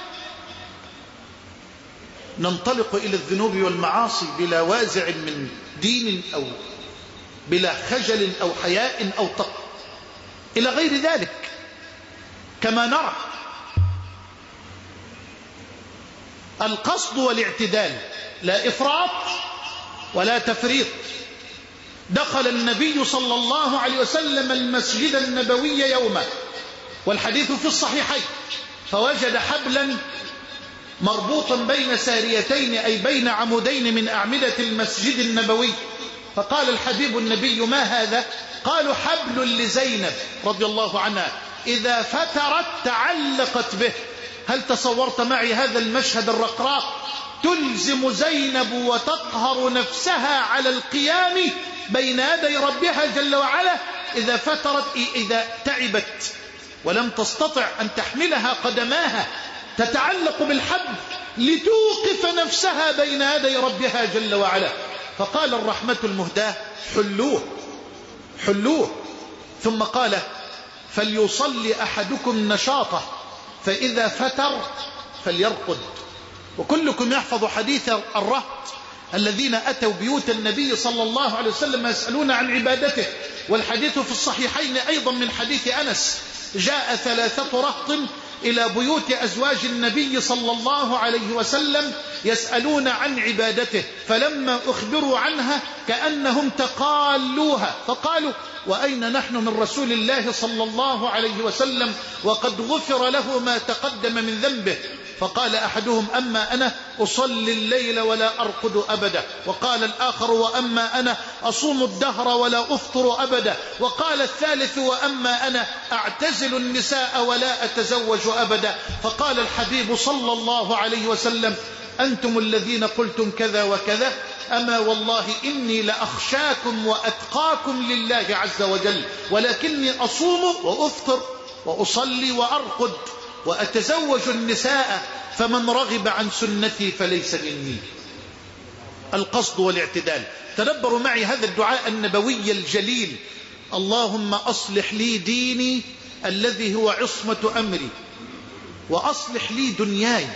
ننطلق إلى الذنوب والمعاصي بلا وازع من دين أو بلا خجل أو حياء أو تقوى إلى غير ذلك كما نرى. القصد والاعتدال، لا إفراط ولا تفريط. دخل النبي صلى الله عليه وسلم المسجد النبوي يوما، والحديث في الصحيحين، فوجد حبلا مربوطا بين ساريتين أي بين عمودين من أعمدة المسجد النبوي، فقال الحبيب النبي: ما هذا؟ قالوا: حبل لزينب رضي الله عنها إذا فترت تعلقت به. هل تصورت معي هذا المشهد الرقراق؟ تلزم زينب وتقهر نفسها على القيام بين يدي ربها جل وعلا إذا فترت، إذا تعبت ولم تستطع أن تحملها قدماها، تتعلق بالحبل لتوقف نفسها بين يدي ربها جل وعلا. فقال الرحمة المهداة: حلوه حلوه. ثم قال: فليصلي أحدكم نشاطه فإذا فتر فليرقد. وكلكم يحفظ حديث الرهط الذين أتوا بيوت النبي صلى الله عليه وسلم يسألون عن عبادته، والحديث في الصحيحين أيضا من حديث أنس: جاء 3 رهط إلى بيوت أزواج النبي صلى الله عليه وسلم يسألون عن عبادته، فلما أخبروا عنها كأنهم تقالوها، فقالوا: وأين نحن من رسول الله صلى الله عليه وسلم وقد غفر له ما تقدم من ذنبه؟ فقال أحدهم: أما أنا أصلي الليل ولا أرقد أبدا. وقال الآخر: وأما أنا أصوم الدهر ولا أفطر أبدا. وقال الثالث: وأما أنا أعتزل النساء ولا أتزوج أبدا. فقال الحبيب صلى الله عليه وسلم: أنتم الذين قلتم كذا وكذا، أما والله إني لأخشاكم وأتقاكم لله عز وجل، ولكني أصوم وأفطر وأصلي وأرقد وأتزوج النساء، فمن رغب عن سنتي فليس مني. القصد والاعتدال. تدبروا معي هذا الدعاء النبوي الجليل: اللهم أصلح لي ديني الذي هو عصمة أمري، وأصلح لي دنياي.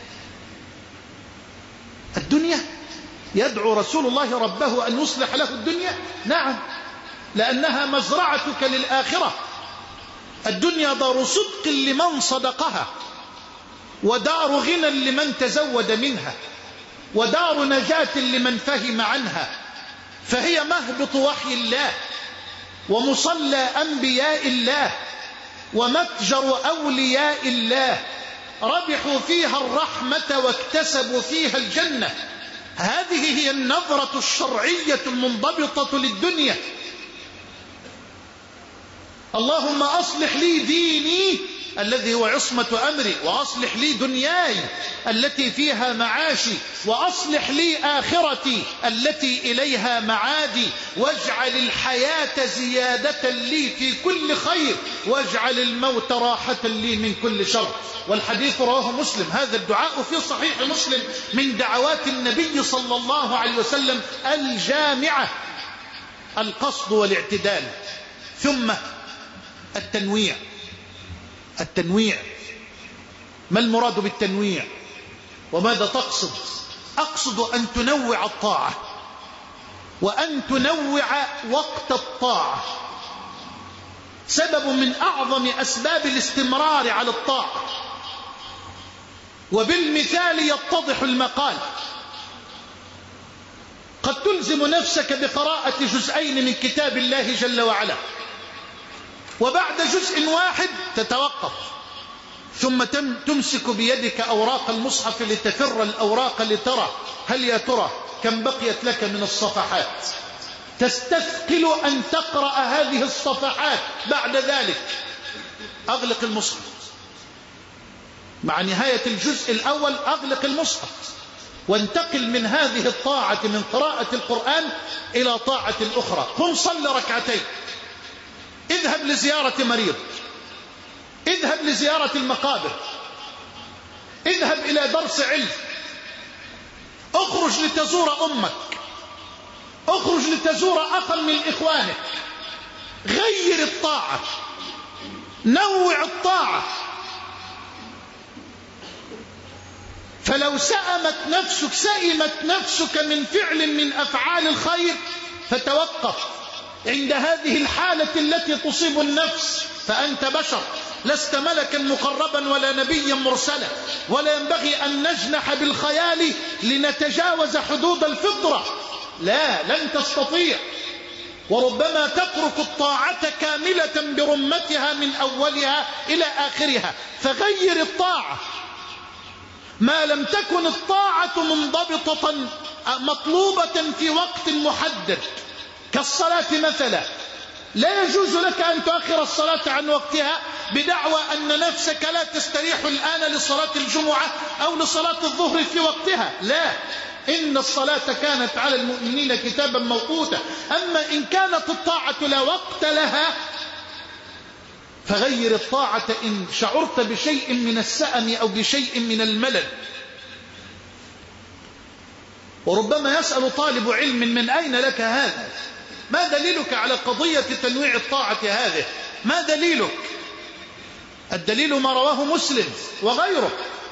الدنيا يدعو رسول الله ربه أن يصلح له الدنيا؟ نعم، لأنها مزرعتك للآخرة. الدنيا دار صدق لمن صدقها، ودار غنى لمن تزود منها، ودار نجاة لمن فهم عنها، فهي مهبط وحي الله ومصلى أنبياء الله ومتجر أولياء الله، ربحوا فيها الرحمة واكتسبوا فيها الجنة. هذه هي النظرة الشرعية المنضبطة للدنيا. اللهم أصلح لي ديني الذي هو عصمة أمري، وأصلح لي دنياي التي فيها معاشي، وأصلح لي آخرتي التي إليها معادي، واجعل الحياة زيادة لي في كل خير، واجعل الموت راحة لي من كل شر. والحديث رواه مسلم. هذا الدعاء في صحيح مسلم من دعوات النبي صلى الله عليه وسلم الجامعة. القصد والاعتدال. ثم التنويع. التنويع، ما المراد بالتنويع وماذا تقصد؟ أقصد أن تنوع الطاعة، وأن تنوع وقت الطاعة. سبب من أعظم أسباب الاستمرار على الطاعة، وبالمثال يتضح المقال. قد تلزم نفسك بقراءة جزئين من كتاب الله جل وعلا، وبعد جزء واحد تتوقف، ثم تمسك بيدك أوراق المصحف لتفر الأوراق لترى هل يا ترى كم بقيت لك من الصفحات. تستثقل أن تقرأ هذه الصفحات، بعد ذلك أغلق المصحف. مع نهاية الجزء الأول أغلق المصحف، وانتقل من هذه الطاعة من قراءة القرآن إلى طاعة أخرى. قم صل ركعتين، اذهب لزيارة مريض، اذهب لزيارة المقابر، اذهب إلى درس علم، اخرج لتزور أمك، اخرج لتزور أخا من إخوانك، غير الطاعة، نوع الطاعة. فلو سئمت نفسك من فعل من أفعال الخير فتوقف عند هذه الحالة التي تصيب النفس، فأنت بشر، لست ملكا مقربا ولا نبيا مرسلا، ولا ينبغي أن نجنح بالخيال لنتجاوز حدود الفطرة. لا، لن تستطيع. وربما تترك الطاعة كاملة برمتها من أولها إلى آخرها. فغير الطاعة ما لم تكن الطاعة منضبطة مطلوبة في وقت محدد، كالصلاة مثلا. لا يجوز لك أن تؤخر الصلاة عن وقتها بدعوى أن نفسك لا تستريح الآن لصلاة الجمعة أو لصلاة الظهر في وقتها. لا، إن الصلاة كانت على المؤمنين كتابا موقوتا. أما إن كانت الطاعة لا وقت لها فغير الطاعة إن شعرت بشيء من السأم أو بشيء من الملل. وربما يسأل طالب علم: من أين لك هذا؟ ما دليلك على قضية تنويع الطاعة هذه؟ ما دليلك؟ الدليل ما رواه مسلم وغيره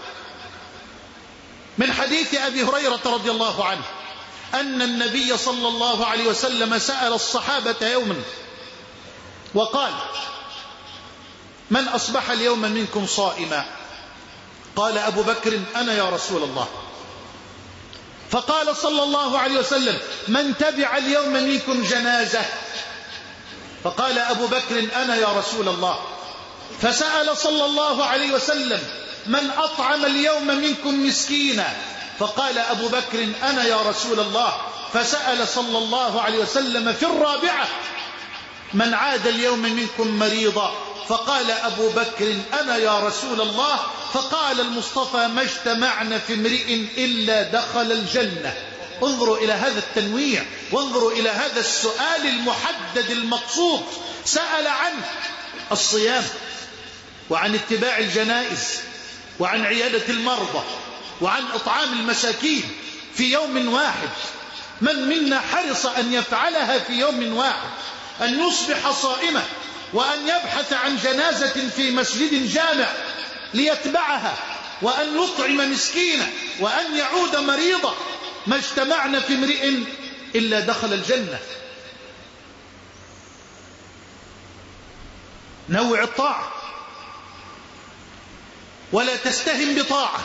من حديث أبي هريرة رضي الله عنه أن النبي صلى الله عليه وسلم سأل الصحابة يوما وقال: من أصبح اليوم منكم صائما؟ قال أبو بكر: أنا يا رسول الله. فقال صلى الله عليه وسلم: من تبع اليوم منكم جنازة؟ فقال أبو بكر: أنا يا رسول الله. فسأل صلى الله عليه وسلم: من أطعم اليوم منكم مسكينا؟ فقال أبو بكر: أنا يا رسول الله. فسأل صلى الله عليه وسلم في الرابعة: من عاد اليوم منكم مريضا؟ فقال أبو بكر: أنا يا رسول الله. فقال المصطفى: ما اجتمعنا في امرئ إلا دخل الجنة. انظروا إلى هذا التنويع، وانظروا إلى هذا السؤال المحدد المقصود. سأل عن الصيام، وعن اتباع الجنائز، وعن عيادة المرضى، وعن إطعام المساكين في يوم واحد. من منا حرص أن يفعلها في يوم واحد؟ أن يصبح صائما، وأن يبحث عن جنازة في مسجد جامع ليتبعها، وأن يطعم مسكينا، وأن يعود مريضا. ما اجتمعنا في امرئ إلا دخل الجنة. نوع الطاعة، ولا تستهن بطاعة،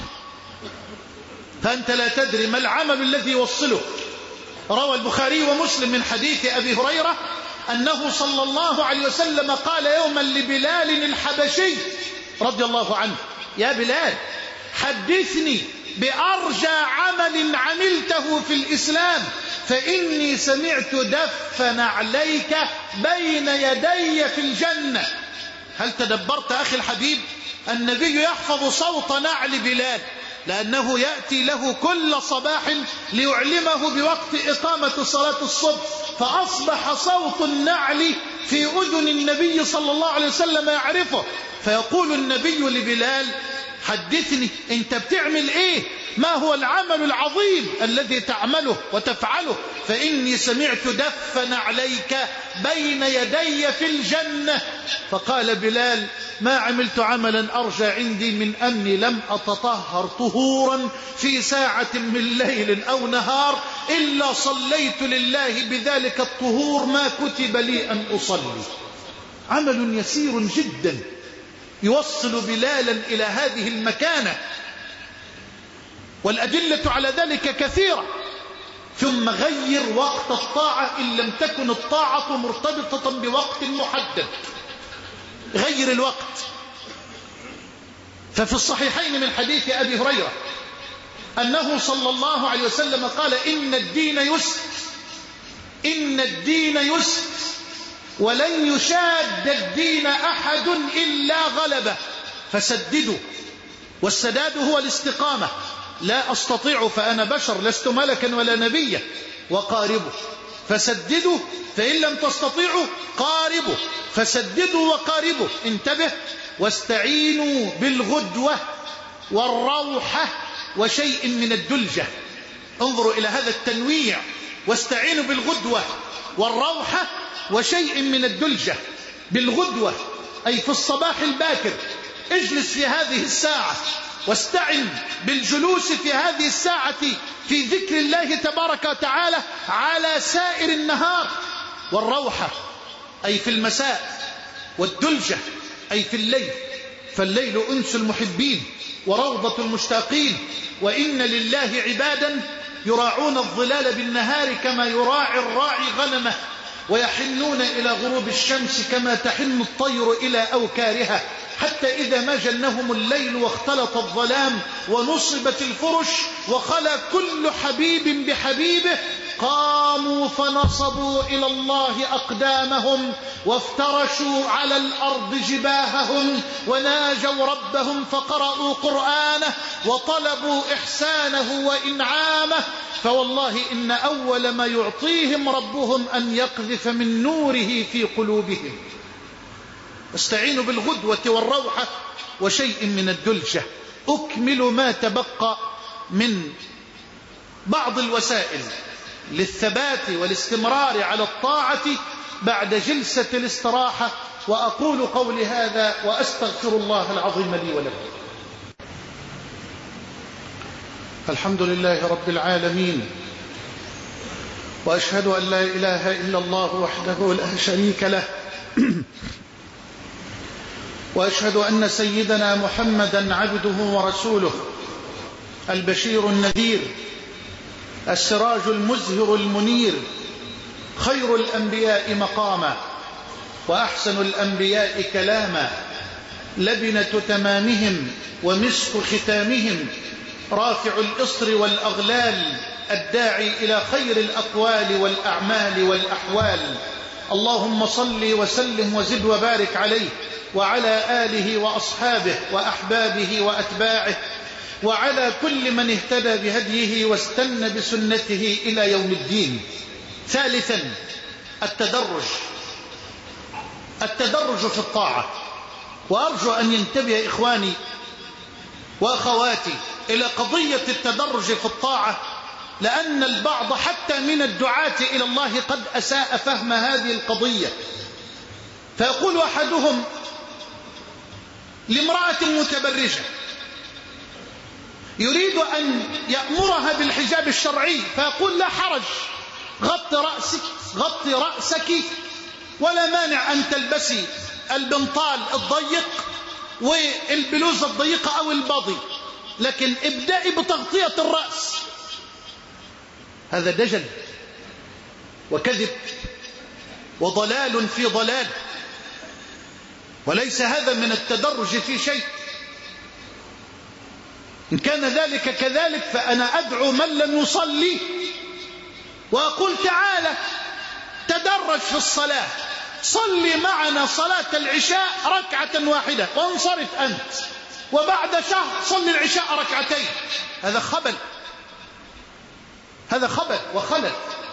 فأنت لا تدري ما العمل الذي يوصله. روى البخاري ومسلم من حديث أبي هريرة أنه صلى الله عليه وسلم قال يوما لبلال الحبشي رضي الله عنه: يا بلال، حدثني بأرجى عمل عملته في الإسلام، فإني سمعت دف نعليك بين يدي في الجنة. هل تدبرت أخي الحبيب؟ النبي يحفظ صوت نعل بلال، لأنه يأتي له كل صباح ليعلمه بوقت إقامة صلاة الصبح، فأصبح صوت النعل في أذن النبي صلى الله عليه وسلم يعرفه. فيقول النبي لبلال: حدثني، انت بتعمل ايه؟ ما هو العمل العظيم الذي تعمله وتفعله؟ فإني سمعت دفا عليك بين يدي في الجنة. فقال بلال: ما عملت عملا أرجى عندي من أني لم أتطهر طهورا في ساعة من ليل أو نهار إلا صليت لله بذلك الطهور ما كتب لي أن أصلي. عمل يسير جدا يوصل بلالا إلى هذه المكانة، والأدلة على ذلك كثيرة. ثم غير وقت الطاعة إن لم تكن الطاعة مرتبطة بوقت محدد، غير الوقت. ففي الصحيحين من حديث أبي هريرة أنه صلى الله عليه وسلم قال: إن الدين يسر، إن الدين يسر، ولن يشاد الدين أحد إلا غلبه، فسددوا. والسداد هو الاستقامة. لا أستطيع فأنا بشر، لست ملكا ولا نبيا. وقاربوا، فسددوا، فإن لم تستطيعوا قاربوا، فسددوا وقاربوا. انتبه: واستعينوا بالغدوة والروحة وشيء من الدلجة. انظروا إلى هذا التنويع: واستعينوا بالغدوة والروحة وشيء من الدلجة. بالغدوة أي في الصباح الباكر اجلس في هذه الساعة، واستعن بالجلوس في هذه الساعة في ذكر الله تبارك وتعالى على سائر النهار. والروحة أي في المساء، والدلجة أي في الليل، فالليل أنس المحبين وروضة المشتاقين. وإن لله عبادا يراعون الظلال بالنهار كما يراعي الراعي غنمه، ويحنون إلى غروب الشمس كما تحن الطير إلى أوكارها، حتى إذا ما جنهم الليل واختلط الظلام ونصبت الفرش وخلى كل حبيب بحبيبه، قاموا فنصبوا إلى الله أقدامهم وافترشوا على الأرض جباههم وناجوا ربهم فقرأوا قرآنه وطلبوا إحسانه وإنعامه. فوالله إن أول ما يعطيهم ربهم أن يقذف من نوره في قلوبهم. استعينوا بالغدوة والروحة وشيء من الدلجة. أكمل ما تبقى من بعض الوسائل للثبات والاستمرار على الطاعة بعد جلسة الاستراحة، وأقول قولي هذا وأستغفر الله العظيم لي ولكم. الحمد لله رب العالمين، وأشهد أن لا إله إلا الله وحده لا شريك له، وأشهد أن سيدنا محمدا عبده ورسوله، البشير النذير، السراج المزهر المنير، خير الأنبياء مقاما وأحسن الأنبياء كلاما، لبنة تمامهم ومسك ختامهم، رافع الإصر والأغلال، الداعي إلى خير الأقوال والأعمال والأحوال. اللهم صل وسلم وزد وبارك عليه وعلى آله وأصحابه وأحبابه وأتباعه وعلى كل من اهتدى بهديه واستنى بسنته إلى يوم الدين. ثالثا، التدرج في الطاعة. وأرجو أن ينتبه إخواني وأخواتي إلى قضية التدرج في الطاعة، لأن البعض حتى من الدعاة إلى الله قد أساء فهم هذه القضية. فيقول أحدهم لامرأة متبرجة يريد أن يأمرها بالحجاب الشرعي، فيقول لا حرج، غطي رأسك ولا مانع أن تلبسي البنطال الضيق والبلوزة الضيقة أو الباضي، لكن ابدأي بتغطية الرأس. هذا دجل وكذب وضلال في ضلال، وليس هذا من التدرج في شيء. إن كان ذلك كذلك فأنا أدعو من لم يصلي وأقول تعالى تدرج في الصلاة، صلي معنا صلاة العشاء ركعة واحدة وانصرف أنت، وبعد شهر صلي العشاء ركعتين. هذا خبل وخلل.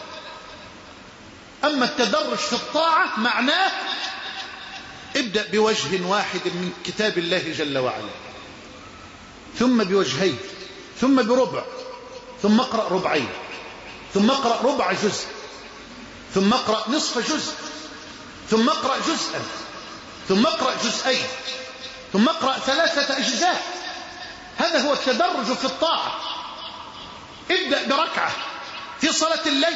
أما التدرج في الطاعة معناه ابدأ بوجه واحد من كتاب الله جل وعلا، ثم بوجهين، ثم بربع، ثم اقرأ ربعين، ثم اقرأ ربع جزء، ثم اقرأ نصف جزء، ثم اقرأ جزءا، ثم اقرأ جزئين، ثم اقرأ 3 أجزاء. هذا هو التدرج في الطاعة. ابدأ بركعة في صلاة الليل،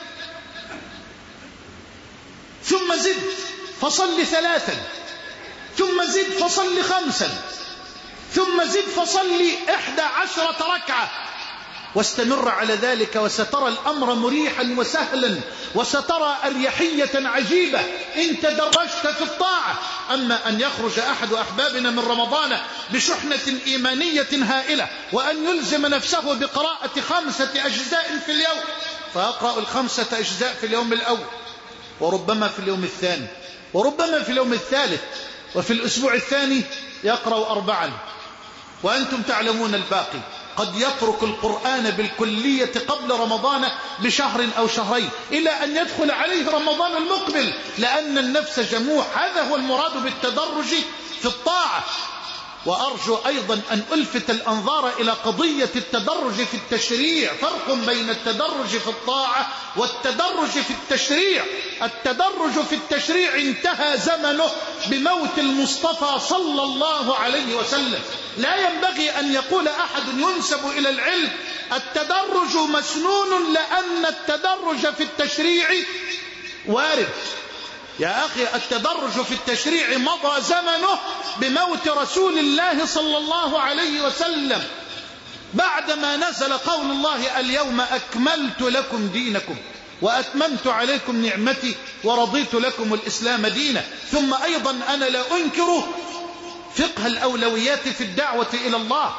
ثم زد فصل 3، ثم زد فصل 5، ثم زد فصل 11 ركعة، واستمر على ذلك، وسترى الأمر مريحا وسهلا، وسترى أريحية عجيبة إن تدرجت في الطاعة. أما أن يخرج أحد أحبابنا من رمضان بشحنة إيمانية هائلة، وأن يلزم نفسه بقراءة 5 أجزاء في اليوم، فيقرأ 5 أجزاء في اليوم الأول، وربما في اليوم الثاني، وربما في اليوم الثالث، وفي الأسبوع الثاني يقرأ 4، وأنتم تعلمون الباقي. قد يترك القرآن بالكلية قبل رمضان بشهر أو شهرين، إلى أن يدخل عليه رمضان المقبل، لأن النفس جموح. هذا هو المراد بالتدرج في الطاعة. وأرجو أيضا أن ألفت الأنظار إلى قضية التدرج في التشريع. فرق بين التدرج في الطاعة والتدرج في التشريع. التدرج في التشريع انتهى زمنه بموت المصطفى صلى الله عليه وسلم. لا ينبغي أن يقول أحد ينسب إلى العلم التدرج مسنون، لأن التدرج في التشريع وارد. يا أخي التدرج في التشريع مضى زمنه بموت رسول الله صلى الله عليه وسلم، بعدما نزل قول الله اليوم أكملت لكم دينكم وأتممت عليكم نعمتي ورضيت لكم الإسلام دينا. ثم أيضا أنا لا أنكر فقه الأولويات في الدعوة إلى الله،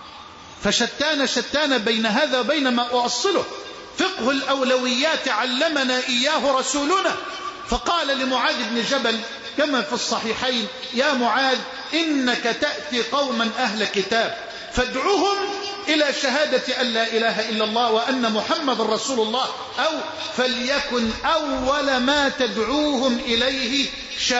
فشتان بين هذا وبين ما أؤصله. فقه الأولويات علمنا إياه رسولنا، فقال لمعاذ بن جبل كما في الصحيحين: يا معاذ إنك تأتي قوما أهل كتاب فادعوهم إلى شهادة أن لا إله إلا الله وأن محمد رسول الله، أو فليكن أول ما تدعوهم إليه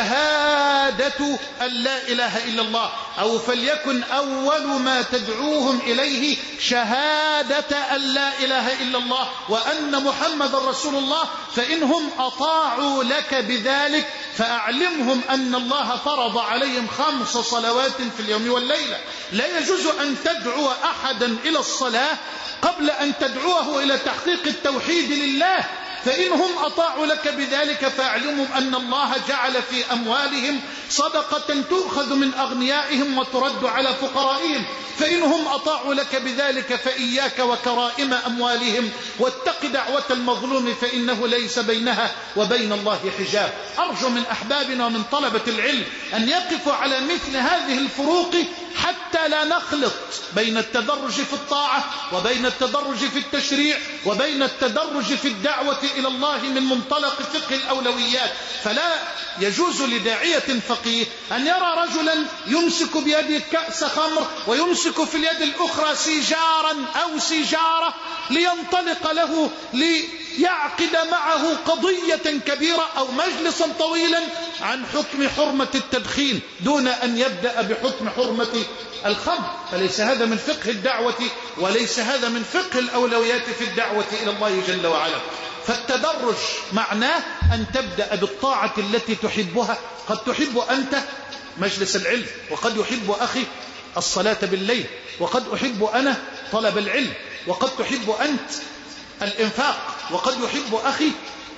شهادة أن لا إله إلا الله، أو فليكن أول ما تدعوهم إليه شهادة أن لا إله إلا الله وأن محمد رسول الله، فإنهم أطاعوا لك بذلك فأعلمهم أن الله فرض عليهم 5 صلوات في اليوم والليلة. لا يجوز أن تدعو أحدا إلى الصلاة قبل أن تدعوه إلى تحقيق التوحيد لله، فإنهم أطاعوا لك بذلك فأعلمهم أن الله جعل في أموالهم صدقة تؤخذ من أغنيائهم وترد على فقرائهم، فإنهم أطاعوا لك بذلك فإياك وكرائم أموالهم واتق دعوة المظلوم فإنه ليس بينها وبين الله حجاب. أرجو من أحبابنا ومن طلبة العلم أن يقفوا على مثل هذه الفروق حتى لا نخلط بين التدرج في الطاعة وبين التدرج في التشريع وبين التدرج في الدعوة إلى الله من منطلق فقه الأولويات. فلا يجوز لداعية فقيه أن يرى رجلا يمسك بيده كأس خمر ويمسك في اليد الأخرى سيجارا أو سيجارة لينطلق له ليعقد معه قضية كبيرة أو مجلسا طويلا عن حكم حرمة التدخين دون أن يبدأ بحكم حرمة الخمر. فليس هذا من فقه الدعوة وليس هذا من فقه الأولويات في الدعوة إلى الله جل وعلا. فالتدرج معناه أن تبدأ بالطاعة التي تحبها. قد تحب أنت مجلس العلم، وقد يحب أخي الصلاة بالليل، وقد أحب أنا طلب العلم، وقد تحب أنت الإنفاق، وقد يحب أخي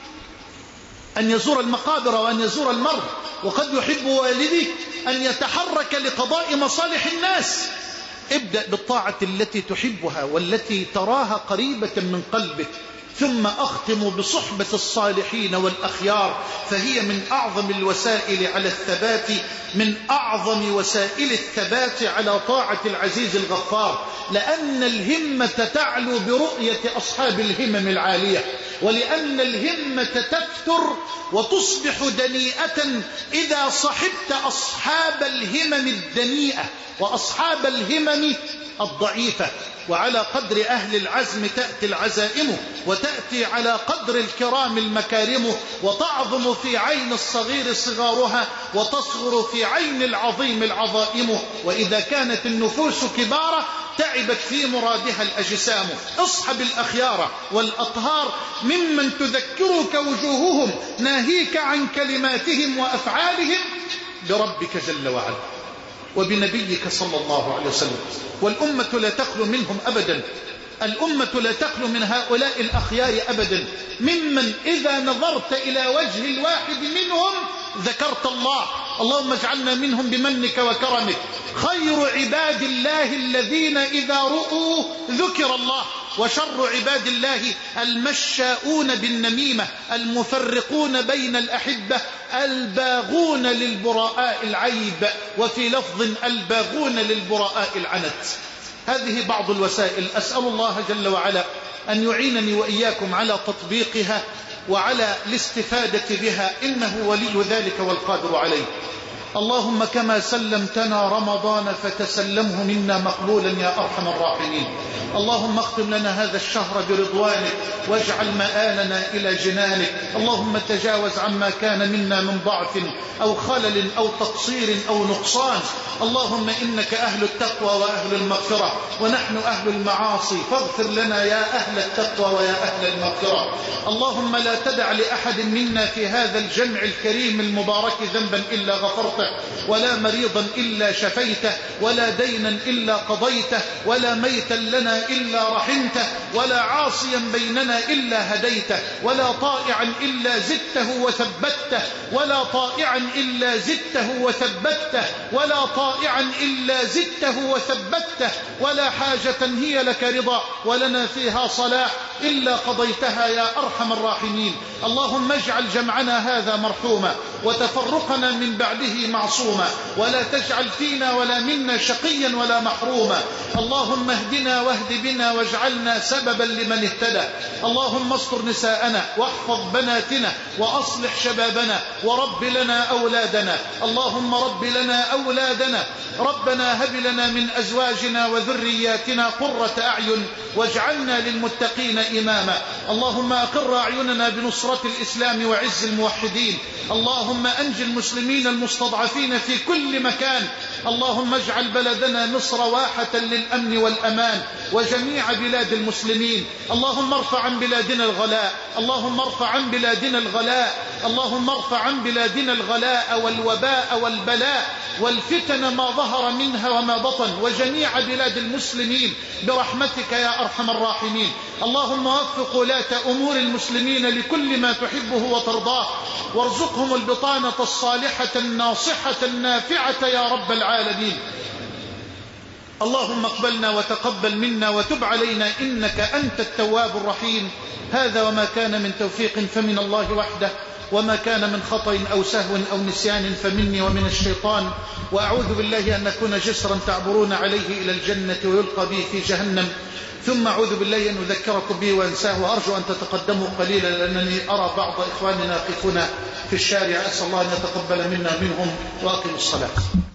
أن يزور المقابر وأن يزور المرض، وقد يحب والدي أن يتحرك لقضاء مصالح الناس. ابدأ بالطاعة التي تحبها والتي تراها قريبة من قلبك، ثم أختم بصحبة الصالحين والأخيار، فهي من أعظم الوسائل على الثبات، من أعظم وسائل الثبات على طاعة العزيز الغفار، لأن الهمة تعلو برؤية أصحاب الهمم العالية، ولأن الهمة تفتر وتصبح دنيئة إذا صحبت أصحاب الهمم الدنيئة وأصحاب الهمم الضعيفة. وعلى قدر أهل العزم تأتي العزائم، وتأتي على قدر الكرام المكارم، وتعظم في عين الصغير صغارها وتصغر في عين العظيم العظائم. وإذا كانت النفوس كبارة تعبت في مرادها الأجسام. اصحب الأخيار والأطهار ممن تذكرك وجوههم، ناهيك عن كلماتهم وأفعالهم بربك جل وعلا وبنبيك صلى الله عليه وسلم. والأمة لا تخلو منهم أبدا، الأمة لا تخلو من هؤلاء الأخيار أبدا، ممن إذا نظرت إلى وجه الواحد منهم ذكرت الله. اللهم اجعلنا منهم بمنك وكرمك. خير عباد الله الذين إذا رؤوا ذكر الله، وشر عباد الله المشاؤون بالنميمة، المفرقون بين الأحبة، الباغون للبراء العيب، وفي لفظ الباغون للبراء العنت. هذه بعض الوسائل. أسأل الله جل وعلا أن يعينني وإياكم على تطبيقها وعلى الاستفادة بها، إنه ولي ذلك والقادر عليه. اللهم كما سلمتنا رمضان فتسلمه منا مقبولا يا أرحم الراحمين. اللهم اختم لنا هذا الشهر برضوانك واجعل مآلنا إلى جنانك. اللهم تجاوز عما كان منا من ضعف أو خلل أو تقصير أو نقصان. اللهم إنك أهل التقوى وأهل المغفرة ونحن أهل المعاصي، فاغفر لنا يا أهل التقوى ويا أهل المغفرة. اللهم لا تدع لأحد منا في هذا الجمع الكريم المبارك ذنبا إلا غفرته، ولا مريضا إلا شفيته، ولا دينا إلا قضيته، ولا ميتا لنا إلا رحمته، ولا عاصيا بيننا إلا هديته، ولا طائعا إلا زدته وثبته، ولا طائعا إلا زدته وثبته، ولا طائعا إلا زدته وثبته، ولا حاجة هي لك رضا ولنا فيها صلاح إلا قضيتها يا أرحم الراحمين. اللهم اجعل جمعنا هذا مرحوما وتفرقنا من بعده معصوما، ولا تجعل فينا ولا منا شقيا ولا محروما. اللهم اهدنا واهد بنا واجعلنا سببا لمن اهتدى. اللهم استر نساءنا واحفظ بناتنا وأصلح شبابنا ورب لنا أولادنا. اللهم رب لنا أولادنا. ربنا هب لنا من أزواجنا وذرياتنا قرة أعين واجعلنا للمتقين إماما. اللهم أقر أعيننا بنصرة الإسلام وعز الموحدين. اللهم أنج المسلمين المستضعفين في كل مكان. اللهم اجعل بلدنا مصر واحة للأمن والأمان وجميع بلاد المسلمين. اللهم ارفع عن بلادنا الغلاء. اللهم ارفع عن بلادنا الغلاء. اللهم ارفع عن بلادنا الغلاء والوباء والبلاء والفتن ما ظهر منها وما بطن وجميع بلاد المسلمين برحمتك يا أرحم الراحمين. اللهم وفق ولاة أمور المسلمين لكل ما تحبه وترضاه، وارزقهم البطانة الصالحة الناصحة النافعة يا رب العالمين. اللهم اقبلنا وتقبل منا وتب علينا إنك أنت التواب الرحيم. هذا وما كان من توفيق فمن الله وحده، وما كان من خطأ أو سهو أو نسيان فمني ومن الشيطان. وأعوذ بالله أن نكون جسرا تعبرون عليه إلى الجنة ويلقى به في جهنم. ثم أعوذ بالله أن أذكركم به وأنساه، وأرجو أن تتقدموا قليلا لأنني أرى بعض إخواننا يقفون في الشارع. أسأل الله أن يتقبل منا منهم وأقم الصلاة.